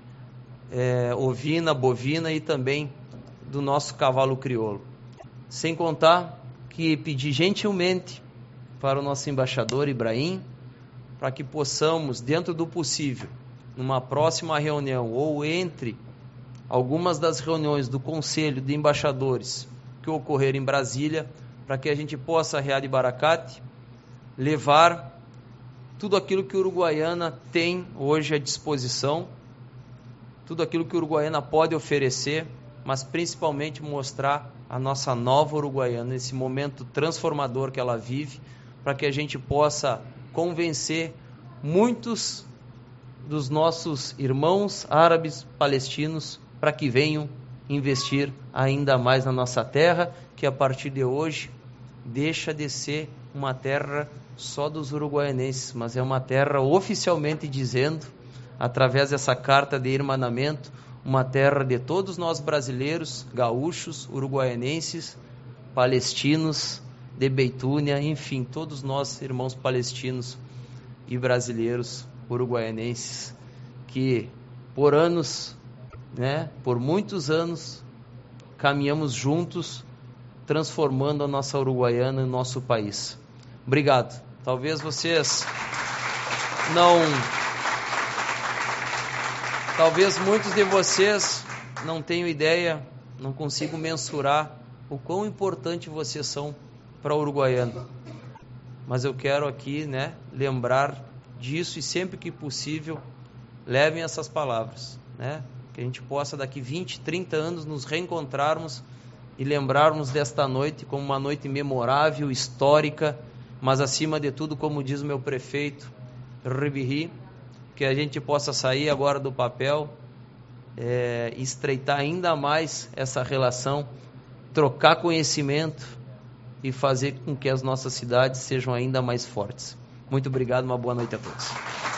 é, ovina, bovina e também do nosso cavalo crioulo. Sem contar que pedi gentilmente para o nosso embaixador Ibrahim, para que possamos, dentro do possível, numa próxima reunião ou entre algumas das reuniões do Conselho de Embaixadores que ocorreram em Brasília, para que a gente possa, Riad Baracate, levar tudo aquilo que Uruguaiana tem hoje à disposição, tudo aquilo que Uruguaiana pode oferecer, mas principalmente mostrar a nossa nova Uruguaiana, esse momento transformador que ela vive, para que a gente possa convencer muitos dos nossos irmãos árabes palestinos para que venham investir ainda mais na nossa terra, que a partir de hoje deixa de ser uma terra só dos uruguaianenses, mas é uma terra oficialmente dizendo, através dessa carta de irmanamento, uma terra de todos nós brasileiros, gaúchos, uruguaianenses, palestinos, de Beitúnia, enfim, todos nós irmãos palestinos e brasileiros, uruguaianenses, que por anos, né, por muitos anos, caminhamos juntos, transformando a nossa Uruguaiana e o nosso país. Obrigado. Talvez vocês não... Talvez muitos de vocês não tenham ideia, não consigam mensurar o quão importante vocês são para o Uruguaiana. Mas eu quero aqui, né, lembrar disso e sempre que possível levem essas palavras, né? Que a gente possa daqui vinte, trinta anos nos reencontrarmos e lembrarmos desta noite como uma noite memorável, histórica, mas acima de tudo, como diz o meu prefeito, Ribiri, que a gente possa sair agora do papel, é, estreitar ainda mais essa relação, trocar conhecimento e fazer com que as nossas cidades sejam ainda mais fortes. Muito obrigado, uma boa noite a todos.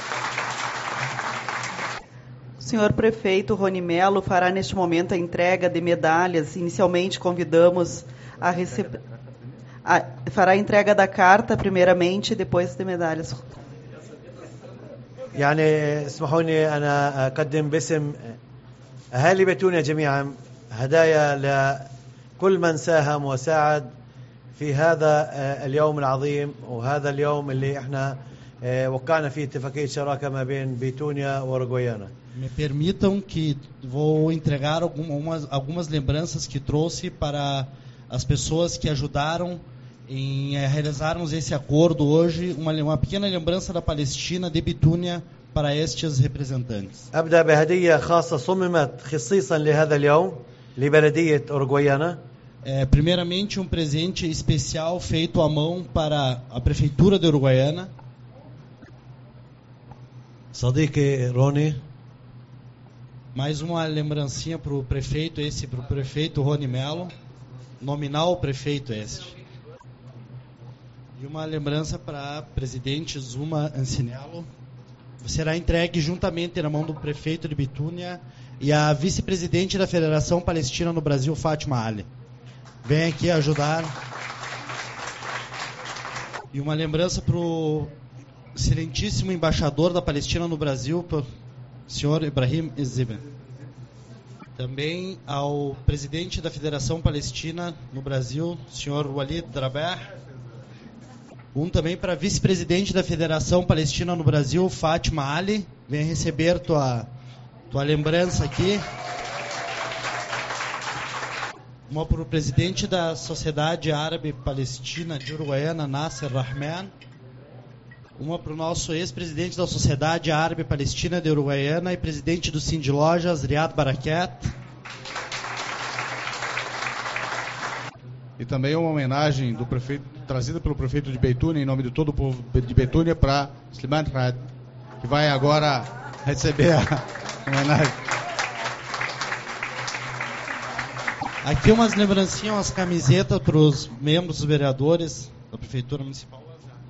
O senhor prefeito Rony Mello fará neste momento a entrega de medalhas. Inicialmente convidamos a receber... A... Fará a entrega da carta primeiramente, depois de medalhas. يعني اسمحوا لي أنا أقدم باسم أهالي بيتونيا جميعا هدايا لكل من ساهم وساعد في هذا اليوم العظيم وهذا اليوم اللي احنا وقعنا فيه اتفاقية شراكة ما بين بيتونيا وأوروغوايانا. Me permitam que vou entregar algumas, algumas lembranças que trouxe para as pessoas que ajudaram em realizarmos esse acordo hoje, uma, uma pequena lembrança da Palestina, de Bitúnia, para estes representantes. أبدأ بهدية خاصة صممت خصيصا لهذا اليوم لبلدية أوروغوايانا. É, primeiramente, um presente especial feito à mão para a prefeitura de Uruguaiana. صديقي روني. Mais uma lembrancinha para o prefeito, esse para o prefeito Rony Mello, nominal prefeito este. E uma lembrança para a presidente Zuma Ancinello. Será entregue juntamente na mão do prefeito de Bitúnia e a vice-presidente da Federação Palestina no Brasil, Fátima Ali. Vem aqui ajudar. E uma lembrança para o excelentíssimo embaixador da Palestina no Brasil, o senhor Ibrahim Ezziben. Também ao presidente da Federação Palestina no Brasil, senhor Walid Draber. Um também para a vice-presidente da Federação Palestina no Brasil, Fátima Ali. Vem receber tua, tua lembrança aqui. Uma para o presidente da Sociedade Árabe Palestina de Uruguaiana, Nasser Rahman. Uma para o nosso ex-presidente da Sociedade Árabe Palestina de Uruguaiana e presidente do Cindy Lojas, Riad Barakat. E também uma homenagem do prefeito, trazida pelo prefeito de Beitúnia, em nome de todo o povo de Beitúnia, para Sliman Rad, que vai agora receber a homenagem. Aqui umas lembrancinhas, umas camisetas para os membros dos vereadores da Prefeitura Municipal.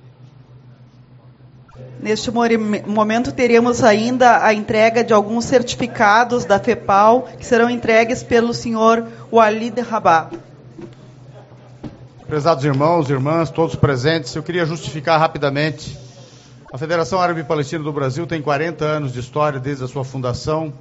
Neste momento teremos ainda a entrega de alguns certificados da FEPAL, que serão entregues pelo senhor Walid Rabah. Prezados irmãos e irmãs, todos presentes, eu queria justificar rapidamente. A Federação Árabe Palestina do Brasil tem quarenta anos de história desde a sua fundação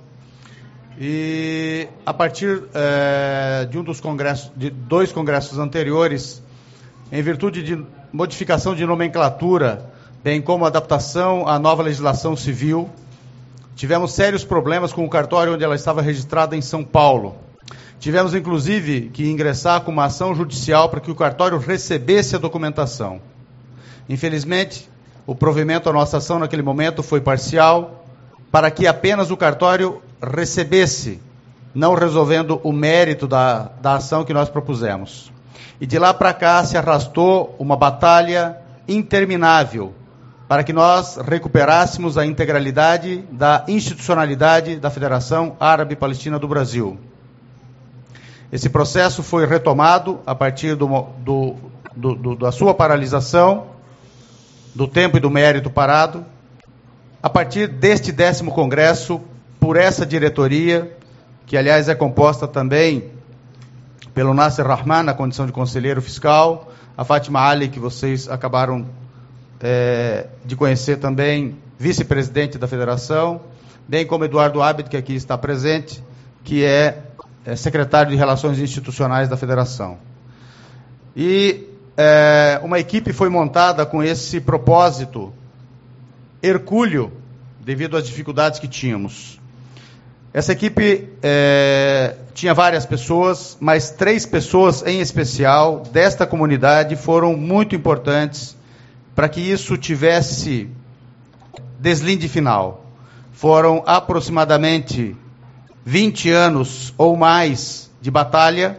e a partir é, de um dos congressos, de dois congressos anteriores, em virtude de modificação de nomenclatura, bem como adaptação à nova legislação civil, tivemos sérios problemas com o cartório onde ela estava registrada em São Paulo. Tivemos, inclusive, que ingressar com uma ação judicial para que o cartório recebesse a documentação. Infelizmente, o provimento à nossa ação naquele momento foi parcial, para que apenas o cartório recebesse, não resolvendo o mérito da, da ação que nós propusemos. E de lá para cá se arrastou uma batalha interminável para que nós recuperássemos a integralidade da institucionalidade da Federação Árabe Palestina do Brasil. Esse processo foi retomado a partir do, do, do, do, da sua paralisação, do tempo e do mérito parado, a partir deste décimo congresso, por essa diretoria, que aliás é composta também pelo Nasser Rahman, na condição de conselheiro fiscal, a Fátima Ali, que vocês acabaram é, de conhecer também, vice-presidente da federação, bem como Eduardo Abed, que aqui está presente, que é É secretário de Relações Institucionais da Federação. E é, uma equipe foi montada com esse propósito hercúleo, devido às dificuldades que tínhamos. Essa equipe é, tinha várias pessoas, mas três pessoas em especial desta comunidade foram muito importantes para que isso tivesse deslinde final. Foram aproximadamente vinte anos ou mais de batalha,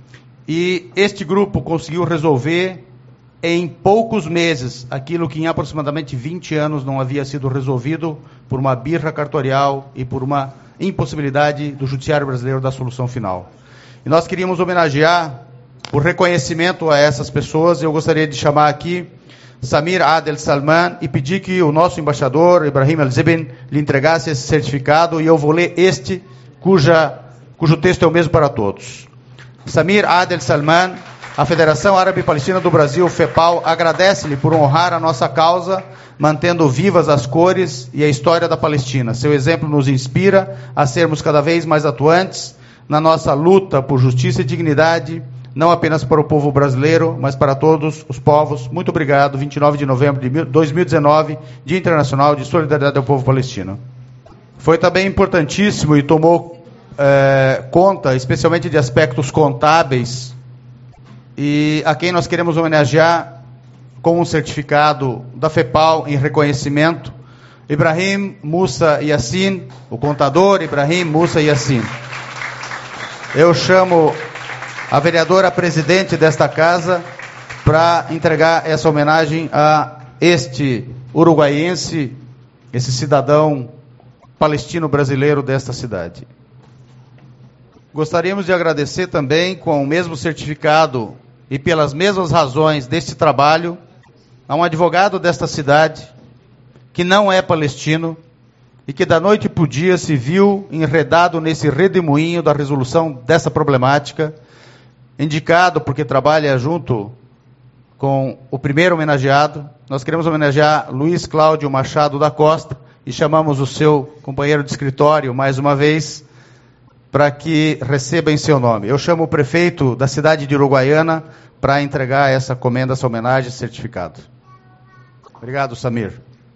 e este grupo conseguiu resolver em poucos meses aquilo que em aproximadamente vinte anos não havia sido resolvido por uma birra cartorial e por uma impossibilidade do judiciário brasileiro da solução final. E nós queríamos homenagear, por reconhecimento a essas pessoas, eu gostaria de chamar aqui Samir Adel Salman e pedir que o nosso embaixador, Ibrahim Al-Zibin, lhe entregasse esse certificado, e eu vou ler este, cuja, cujo texto é o mesmo para todos. Samir Adel Salman, a Federação Árabe Palestina do Brasil, FEPAL, agradece-lhe por honrar a nossa causa, mantendo vivas as cores e a história da Palestina. Seu exemplo nos inspira a sermos cada vez mais atuantes na nossa luta por justiça e dignidade, não apenas para o povo brasileiro, mas para todos os povos. Muito obrigado. vinte e nove de novembro de dois mil e dezenove, Dia Internacional de Solidariedade ao Povo Palestino. Foi também importantíssimo e tomou é, conta, especialmente de aspectos contábeis, e a quem nós queremos homenagear com um certificado da FEPAL em reconhecimento, Ibrahim Musa Yassin, o contador Ibrahim Musa Yassin. Eu chamo a vereadora presidente desta casa para entregar essa homenagem a este uruguaiense, esse cidadão palestino-brasileiro desta cidade. Gostaríamos de agradecer também, com o mesmo certificado e pelas mesmas razões deste trabalho, a um advogado desta cidade, que não é palestino, e que da noite para o dia se viu enredado nesse redemoinho da resolução dessa problemática, indicado porque trabalha junto com o primeiro homenageado. Nós queremos homenagear Luiz Cláudio Machado da Costa, e chamamos o seu companheiro de escritório, mais uma vez, para que receba em seu nome. Eu chamo o prefeito da cidade de Uruguaiana para entregar essa comenda, essa homenagem, esse certificado. Obrigado, Samir.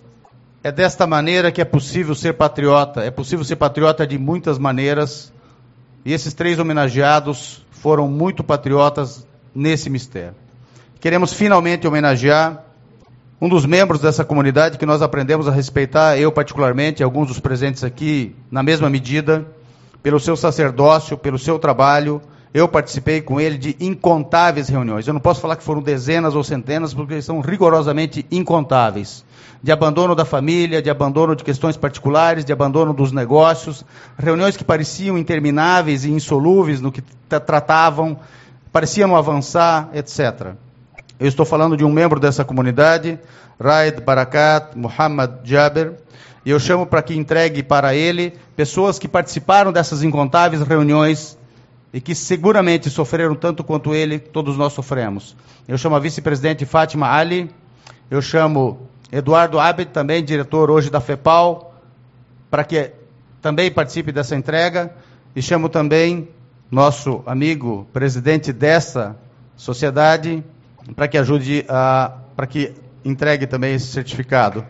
É desta maneira que é possível ser patriota. É possível ser patriota de muitas maneiras, e esses três homenageados foram muito patriotas nesse mistério. Queremos finalmente homenagear um dos membros dessa comunidade que nós aprendemos a respeitar, eu particularmente, alguns dos presentes aqui, na mesma medida, pelo seu sacerdócio, pelo seu trabalho. Eu participei com ele de incontáveis reuniões. Eu não posso falar que foram dezenas ou centenas, porque são rigorosamente incontáveis. De abandono da família, de abandono de questões particulares, de abandono dos negócios, reuniões que pareciam intermináveis e insolúveis no que tratavam, pareciam não avançar, etcétera. Eu estou falando de um membro dessa comunidade, Raed Barakat Muhammad Jaber, e eu chamo para que entregue para ele pessoas que participaram dessas incontáveis reuniões e que seguramente sofreram tanto quanto ele, todos nós sofremos. Eu chamo a vice-presidente Fátima Ali, eu chamo Eduardo Abed, também diretor hoje da FEPAL, para que também participe dessa entrega, e chamo também nosso amigo presidente dessa sociedade, para que ajude a, para que entregue também esse certificado.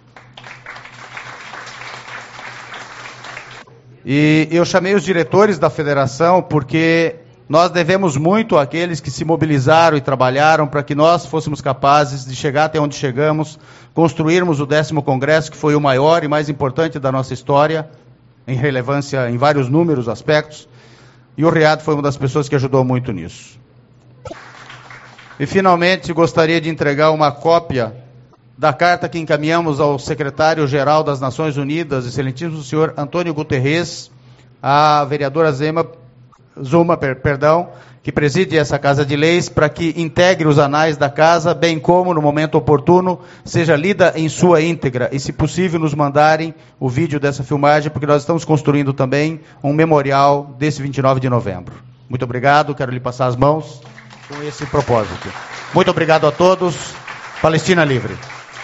E eu chamei os diretores da federação porque nós devemos muito àqueles que se mobilizaram e trabalharam para que nós fôssemos capazes de chegar até onde chegamos, construirmos o décimo congresso, que foi o maior e mais importante da nossa história, em relevância em vários números, aspectos, e o Riad foi uma das pessoas que ajudou muito nisso. E, finalmente, gostaria de entregar uma cópia da carta que encaminhamos ao secretário-geral das Nações Unidas, excelentíssimo senhor Antônio Guterres, à vereadora Zema, Zuma, per, perdão, que preside essa Casa de Leis, para que integre os anais da Casa, bem como, no momento oportuno, seja lida em sua íntegra, e, se possível, nos mandarem o vídeo dessa filmagem, porque nós estamos construindo também um memorial desse vinte e nove de novembro. Muito obrigado, quero lhe passar as mãos com esse propósito. Muito obrigado a todos. Palestina livre.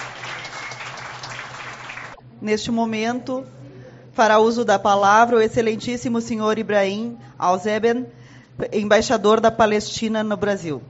Neste momento, fará uso da palavra o excelentíssimo senhor Ibrahim Al-Zeben, embaixador da Palestina no Brasil.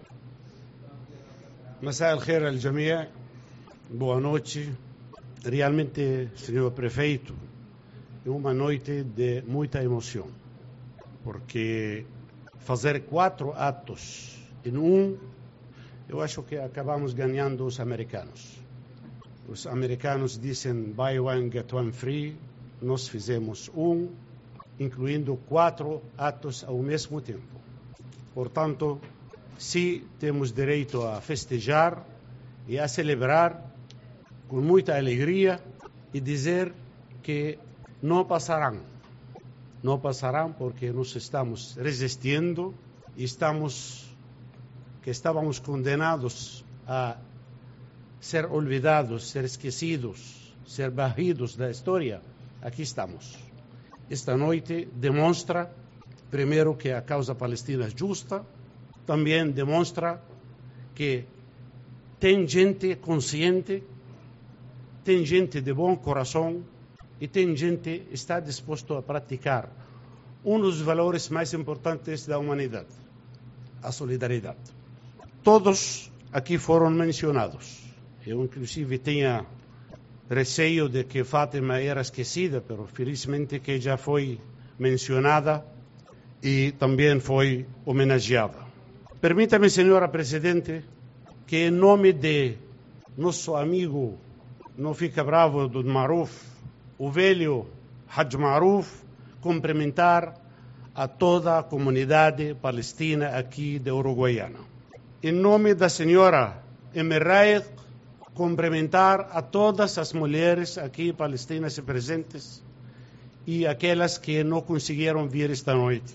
Masá al-Khair al-Jamia, boa noite. Realmente, senhor prefeito, é uma noite de muita emoção, porque fazer quatro atos em um, eu acho que acabamos ganhando os americanos. Os americanos dizem buy one, get one free, nós fizemos um, incluindo quatro atos ao mesmo tempo. Portanto, sim, temos direito a festejar e a celebrar com muita alegria e dizer que não passarão. Não passarão porque nós estamos resistindo e estamos, que estávamos condenados a ser olvidados, ser esquecidos, ser barridos da história. Aqui estamos. Esta noite demonstra, primeiro, que a causa palestina é justa, também demonstra que tem gente consciente, tem gente de bom coração e tem gente que está disposto a praticar um dos valores mais importantes da humanidade, a solidariedade. Todos aqui foram mencionados. Eu, inclusive, tinha receio de que Fátima era esquecida, mas felizmente que já foi mencionada e também foi homenageada. Permita-me, senhora Presidente, que em nome de nosso amigo, não fica bravo, do Maruf, o velho Haj Maruf, cumprimentar a toda a comunidade palestina aqui de Uruguaiana. Em nome da senhora Emerraed, cumprimentar a todas as mulheres aqui palestinas presentes e aquelas que não conseguiram vir esta noite.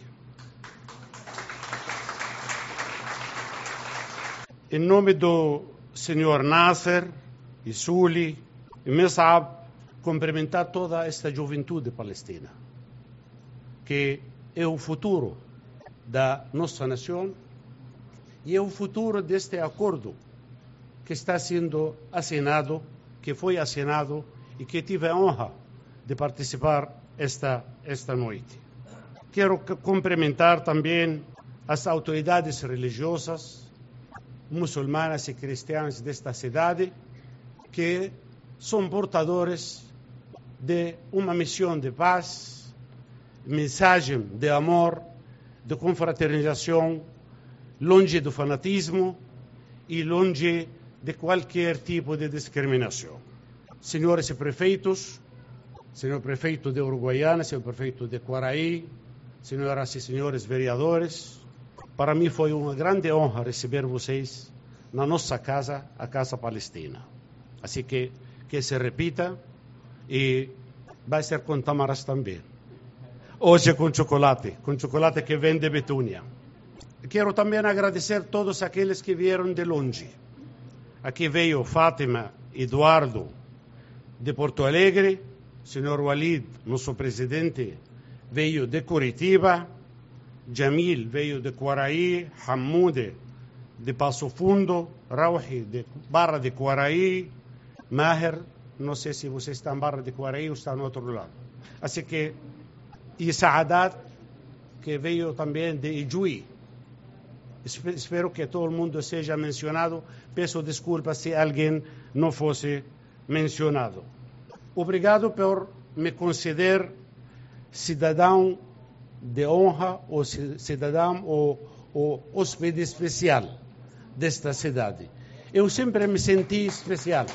Em nome do senhor Nasser, e Suli, e Mesab, cumprimentar toda esta juventude palestina, que é o futuro da nossa nação e é o futuro deste acordo que está sendo assinado, que foi assinado e que tive a honra de participar esta, esta noite. Quero cumprimentar também as autoridades religiosas, muçulmanas e cristãs desta cidade, que são portadores de uma missão de paz, mensagem de amor, de confraternização, longe do fanatismo e longe de qualquer tipo de discriminação. Senhores prefeitos, senhor prefeito de Uruguaiana, senhor prefeito de Quaraí, senhoras e senhores vereadores, para mim foi uma grande honra receber vocês na nossa casa, a Casa Palestina. Assim que que se repita e vai ser com tamaras também. Hoje com chocolate, com chocolate que vem de Betúnia. Quero também agradecer a todos aqueles que vieram de longe. Aqui veio Fátima Eduardo de Porto Alegre, senhor Walid, nosso presidente, veio de Curitiba, Jamil veio de Quaraí, Hamude de Passo Fundo, Rauhi de Barra de Quaraí, Maher, não sei se você está em Barra de Quaraí ou está no outro lado. Assim que, e Saadat, que veio também de Ijuí. Espero que todo mundo seja mencionado. Peço desculpas se alguém não fosse mencionado. Obrigado por me conceder cidadão de honra ou cidadão ou, ou hóspede especial desta cidade. Eu sempre me senti especial.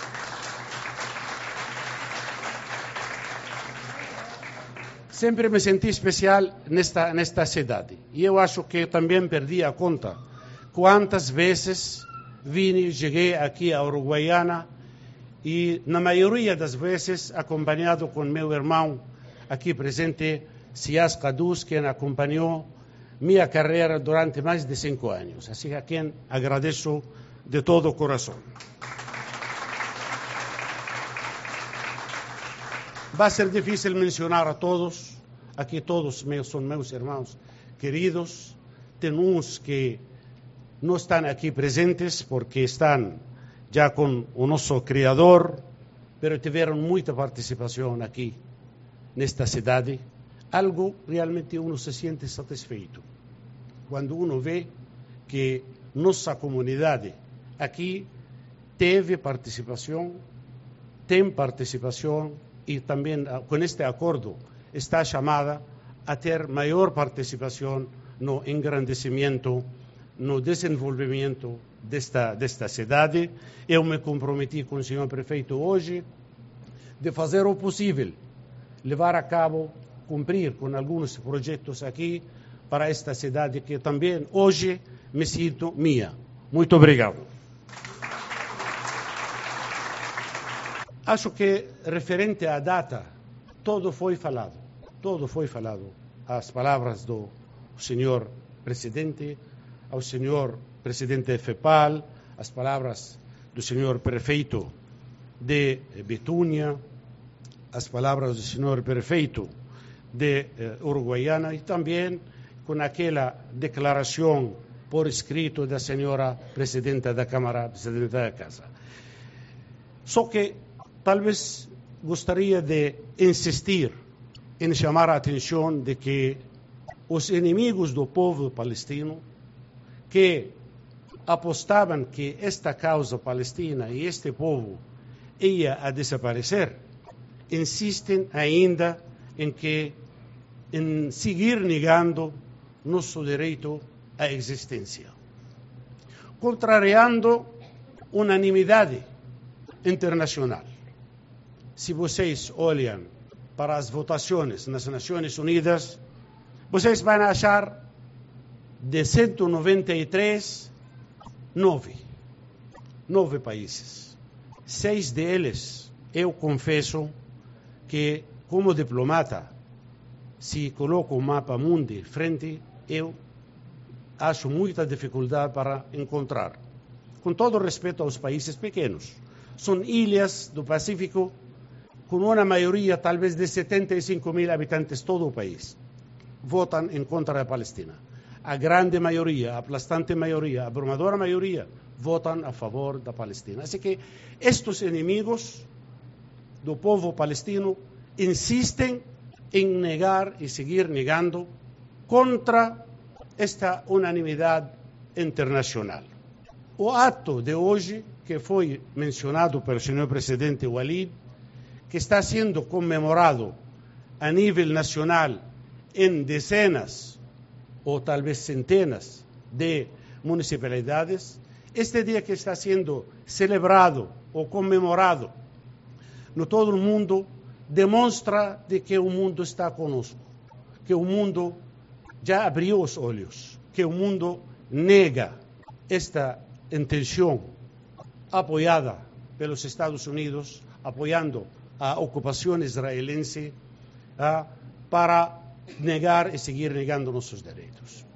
Sempre me senti especial nesta, nesta cidade. E eu acho que também perdi a conta quantas vezes vim e cheguei aqui a Uruguaiana e, na maioria das vezes, acompanhado com meu irmão aqui presente, Sias Kadus, quem acompanhou minha carreira durante mais de cinco anos. Assim a quem agradeço de todo o coração. Vai ser difícil mencionar a todos, aqui todos meus, são meus irmãos queridos, tem uns que não estão aqui presentes porque estão já com o nosso Criador, mas tiveram muita participação aqui nesta cidade, algo realmente uno se sente satisfeito, quando uno vê que nossa comunidade aqui teve participação, tem participação e também com este acordo está chamada a ter maior participação no engrandecimento, no desenvolvimento desta, desta cidade. Eu me comprometi com o senhor prefeito hoje de fazer o possível, levar a cabo, cumprir com alguns projetos aqui para esta cidade que também hoje me sinto minha. Muito obrigado. Acho que, referente à data, todo foi falado. Todo foi falado. As palavras do senhor presidente, ao senhor presidente de FEPAL, as palavras do senhor prefeito de Betúnia, as palavras do senhor prefeito de eh, Uruguaiana e também com aquela declaração por escrito da senhora presidenta da Câmara, presidenta da Casa. Só que talvez gostaria de insistir em chamar a atenção de que os inimigos do povo palestino, que apostavam que esta causa palestina e este povo ia a desaparecer, insistem ainda em que em seguir negando nosso direito à existência, contrariando unanimidade internacional. Se vocês olham para as votações nas Nações Unidas, vocês vão achar de cento e noventa e três, nove. Nove países. Seis deles, eu confesso que, como diplomata, se coloco o mapa mundi frente, eu acho muita dificuldade para encontrar. Com todo respeito aos países pequenos. São ilhas do Pacífico com uma maioria talvez de setenta e cinco mil habitantes, todo o país. Votam em contra da Palestina. A grande maioria, a aplastante maioria, a abrumadora maioria, votam a favor da Palestina. Assim que estes inimigos do povo palestino insistem em negar e seguir negando contra esta unanimidade internacional. O ato de hoje, que foi mencionado pelo senhor presidente Walid, que está sendo comemorado a nível nacional em dezenas ou talvez centenas de municipalidades, este dia que está sendo celebrado ou comemorado no todo o mundo, demonstra de que o mundo está conosco, que o mundo já abriu os olhos, que o mundo nega esta intenção apoiada pelos Estados Unidos, apoiando a ocupação israelense, ah, para negar e seguir negando nossos direitos.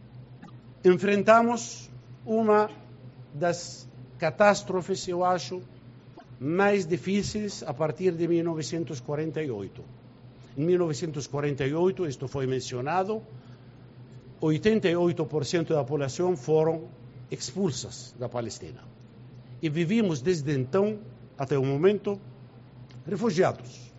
Enfrentamos uma das catástrofes, eu acho, mais difíceis a partir de mil novecentos e quarenta e oito. Em mil novecentos e quarenta e oito, isto foi mencionado, oitenta e oito por cento da população foram expulsas da Palestina. E vivimos desde então, até o momento, refugiados.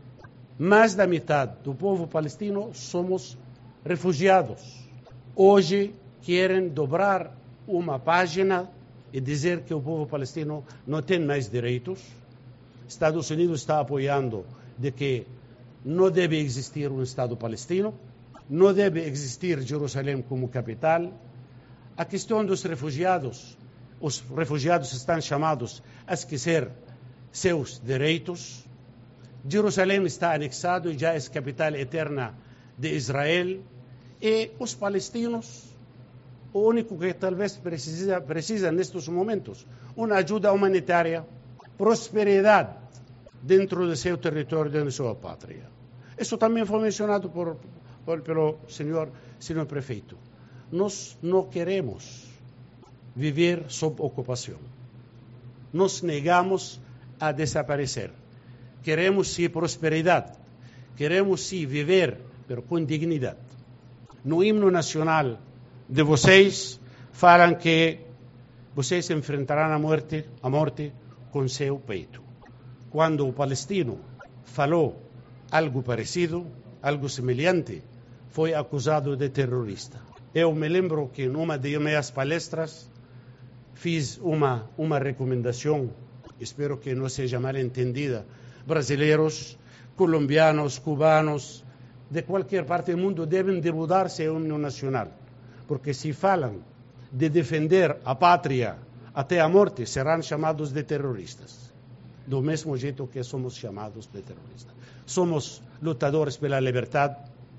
Mais da metade do povo palestino somos refugiados. Hoje querem dobrar uma página e dizer que o povo palestino não tem mais direitos. Estados Unidos está apoiando de que não deve existir um Estado palestino, não deve existir Jerusalém como capital. A questão dos refugiados, os refugiados estão chamados a esquecer seus direitos. Jerusalém está anexado e já é capital eterna de Israel. E os palestinos, o único que talvez precisa, precisa nestes momentos, uma ajuda humanitária, prosperidade dentro do seu território, dentro da sua pátria. Isso também foi mencionado por, por, pelo senhor, senhor prefeito. Nós não queremos viver sob ocupação. Nos negamos a desaparecer. Queremos sim prosperidade. Queremos sim viver, mas com dignidade. No himno nacional de vocês, falam que vocês enfrentarão a morte, a morte com seu peito. Quando o palestino falou algo parecido, algo semelhante, foi acusado de terrorista. Eu me lembro que numa de minhas palestras fiz uma, uma recomendação, espero que não seja mal entendida, brasileiros, colombianos, cubanos, de qualquer parte do mundo devem de mudar-se ao himno nacional, porque se falam de defender a pátria até a morte, serão chamados de terroristas, do mesmo jeito que somos chamados de terroristas. Somos lutadores pela liberdade,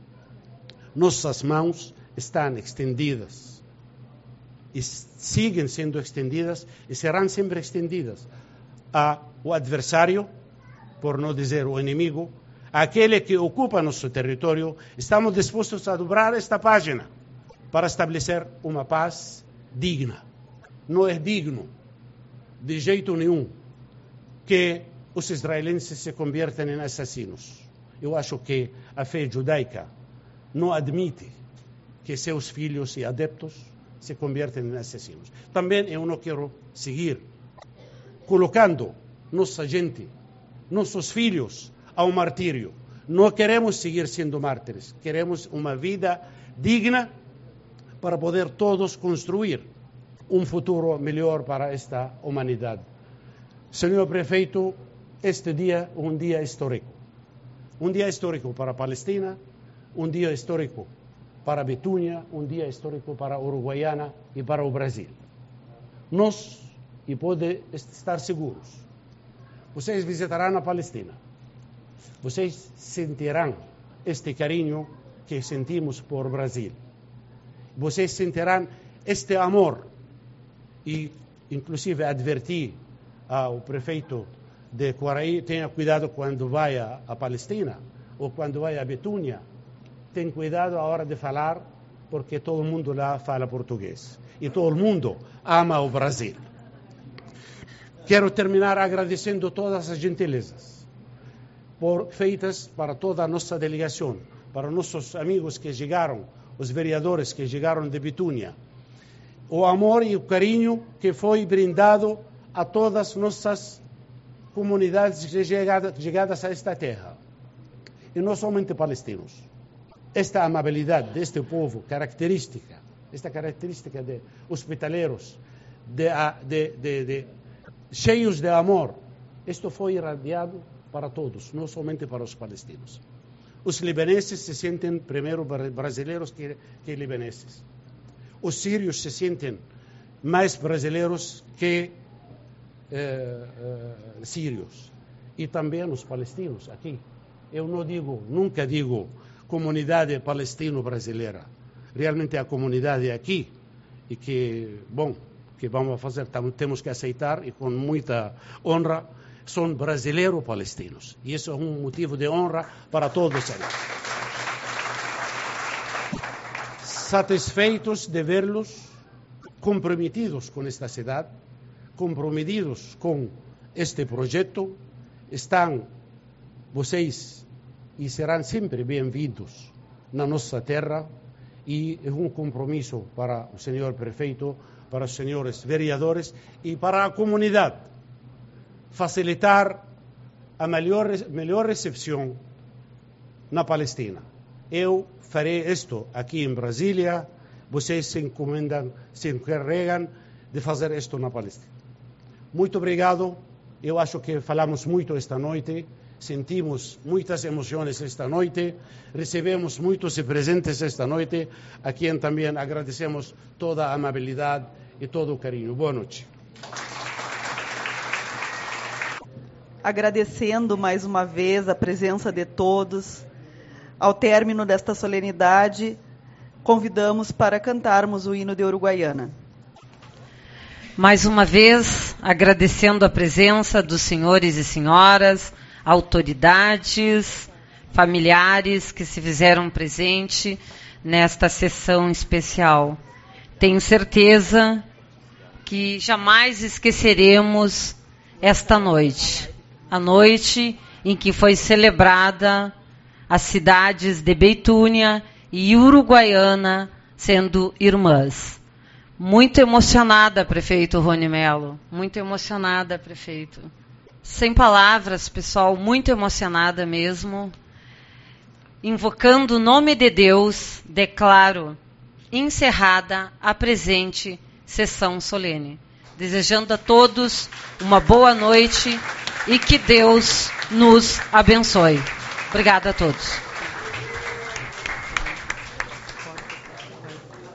nossas mãos estão estendidas e seguem sendo estendidas e serão sempre estendidas ao adversário, por não dizer o inimigo, aquele que ocupa nosso território. Estamos dispostos a dobrar esta página para estabelecer uma paz digna. Não é digno, de jeito nenhum, que os israelenses se conviertam em assassinos. Eu acho que a fé judaica não admite que seus filhos e adeptos se conviertam em assassinos. Também eu não quero seguir colocando nossa gente, nossos filhos, ao martírio. Não queremos seguir sendo mártires. Queremos uma vida digna para poder todos construir um futuro melhor para esta humanidade. Senhor Prefeito, este dia é um dia histórico. Um dia histórico para a Palestina, um dia histórico para a Betúnia, um dia histórico para a Uruguaiana e para o Brasil. Nós, e pode estar seguros, vocês visitarão a Palestina. Vocês sentirão este carinho que sentimos por Brasil. Vocês sentirão este amor. E, inclusive, adverti ao prefeito de Quaraí, tenha cuidado quando vai à Palestina ou quando vai a Betúnia. Tenha cuidado a hora de falar, porque todo mundo lá fala português. E todo mundo ama o Brasil. Quero terminar agradecendo todas as gentilezas por, feitas para toda a nossa delegação, para nossos amigos que chegaram, os vereadores que chegaram de Betúnia. O amor e o carinho que foi brindado a todas nossas comunidades chegadas a esta terra. E não somente palestinos. Esta amabilidade deste povo, característica, esta característica de hospitaleiros, de, de, de, de, cheios de amor, isto foi irradiado para todos, não somente para os palestinos. Os libaneses se sentem primeiro brasileiros que, que libaneses. Os sírios se sentem mais brasileiros que eh, eh, sírios. E também os palestinos aqui. Eu não digo, nunca digo comunidade palestino-brasileira. Realmente a comunidade aqui, e que, bom, que vamos fazer, temos que aceitar, e com muita honra, são brasileiro-palestinos. E isso é um motivo de honra para todos eles. Satisfeitos de vê-los comprometidos com esta cidade, comprometidos com este projeto, estão vocês e serão sempre bem-vindos na nossa terra, e é um compromisso para o senhor prefeito, para os senhores vereadores e para a comunidade facilitar a melhor, melhor recepção na Palestina. Eu farei isto aqui em Brasília, vocês se encomendam, se encarregam de fazer isto na Palestina. Muito obrigado, eu acho que falamos muito esta noite, sentimos muitas emoções esta noite, recebemos muitos presentes esta noite, a quem também agradecemos toda a amabilidade e todo o carinho. Boa noite. Agradecendo mais uma vez a presença de todos, ao término desta solenidade, convidamos para cantarmos o hino de Uruguaiana. Mais uma vez, agradecendo a presença dos senhores e senhoras, autoridades, familiares que se fizeram presente nesta sessão especial. Tenho certeza que jamais esqueceremos esta noite, a noite em que foi celebrada as cidades de Betúnia e Uruguaiana sendo irmãs. Muito emocionada, prefeito Rony Melo, muito emocionada, prefeito. Sem palavras, pessoal, muito emocionada mesmo. Invocando o nome de Deus, declaro encerrada a presente sessão solene. Desejando a todos uma boa noite e que Deus nos abençoe. Obrigada a todos.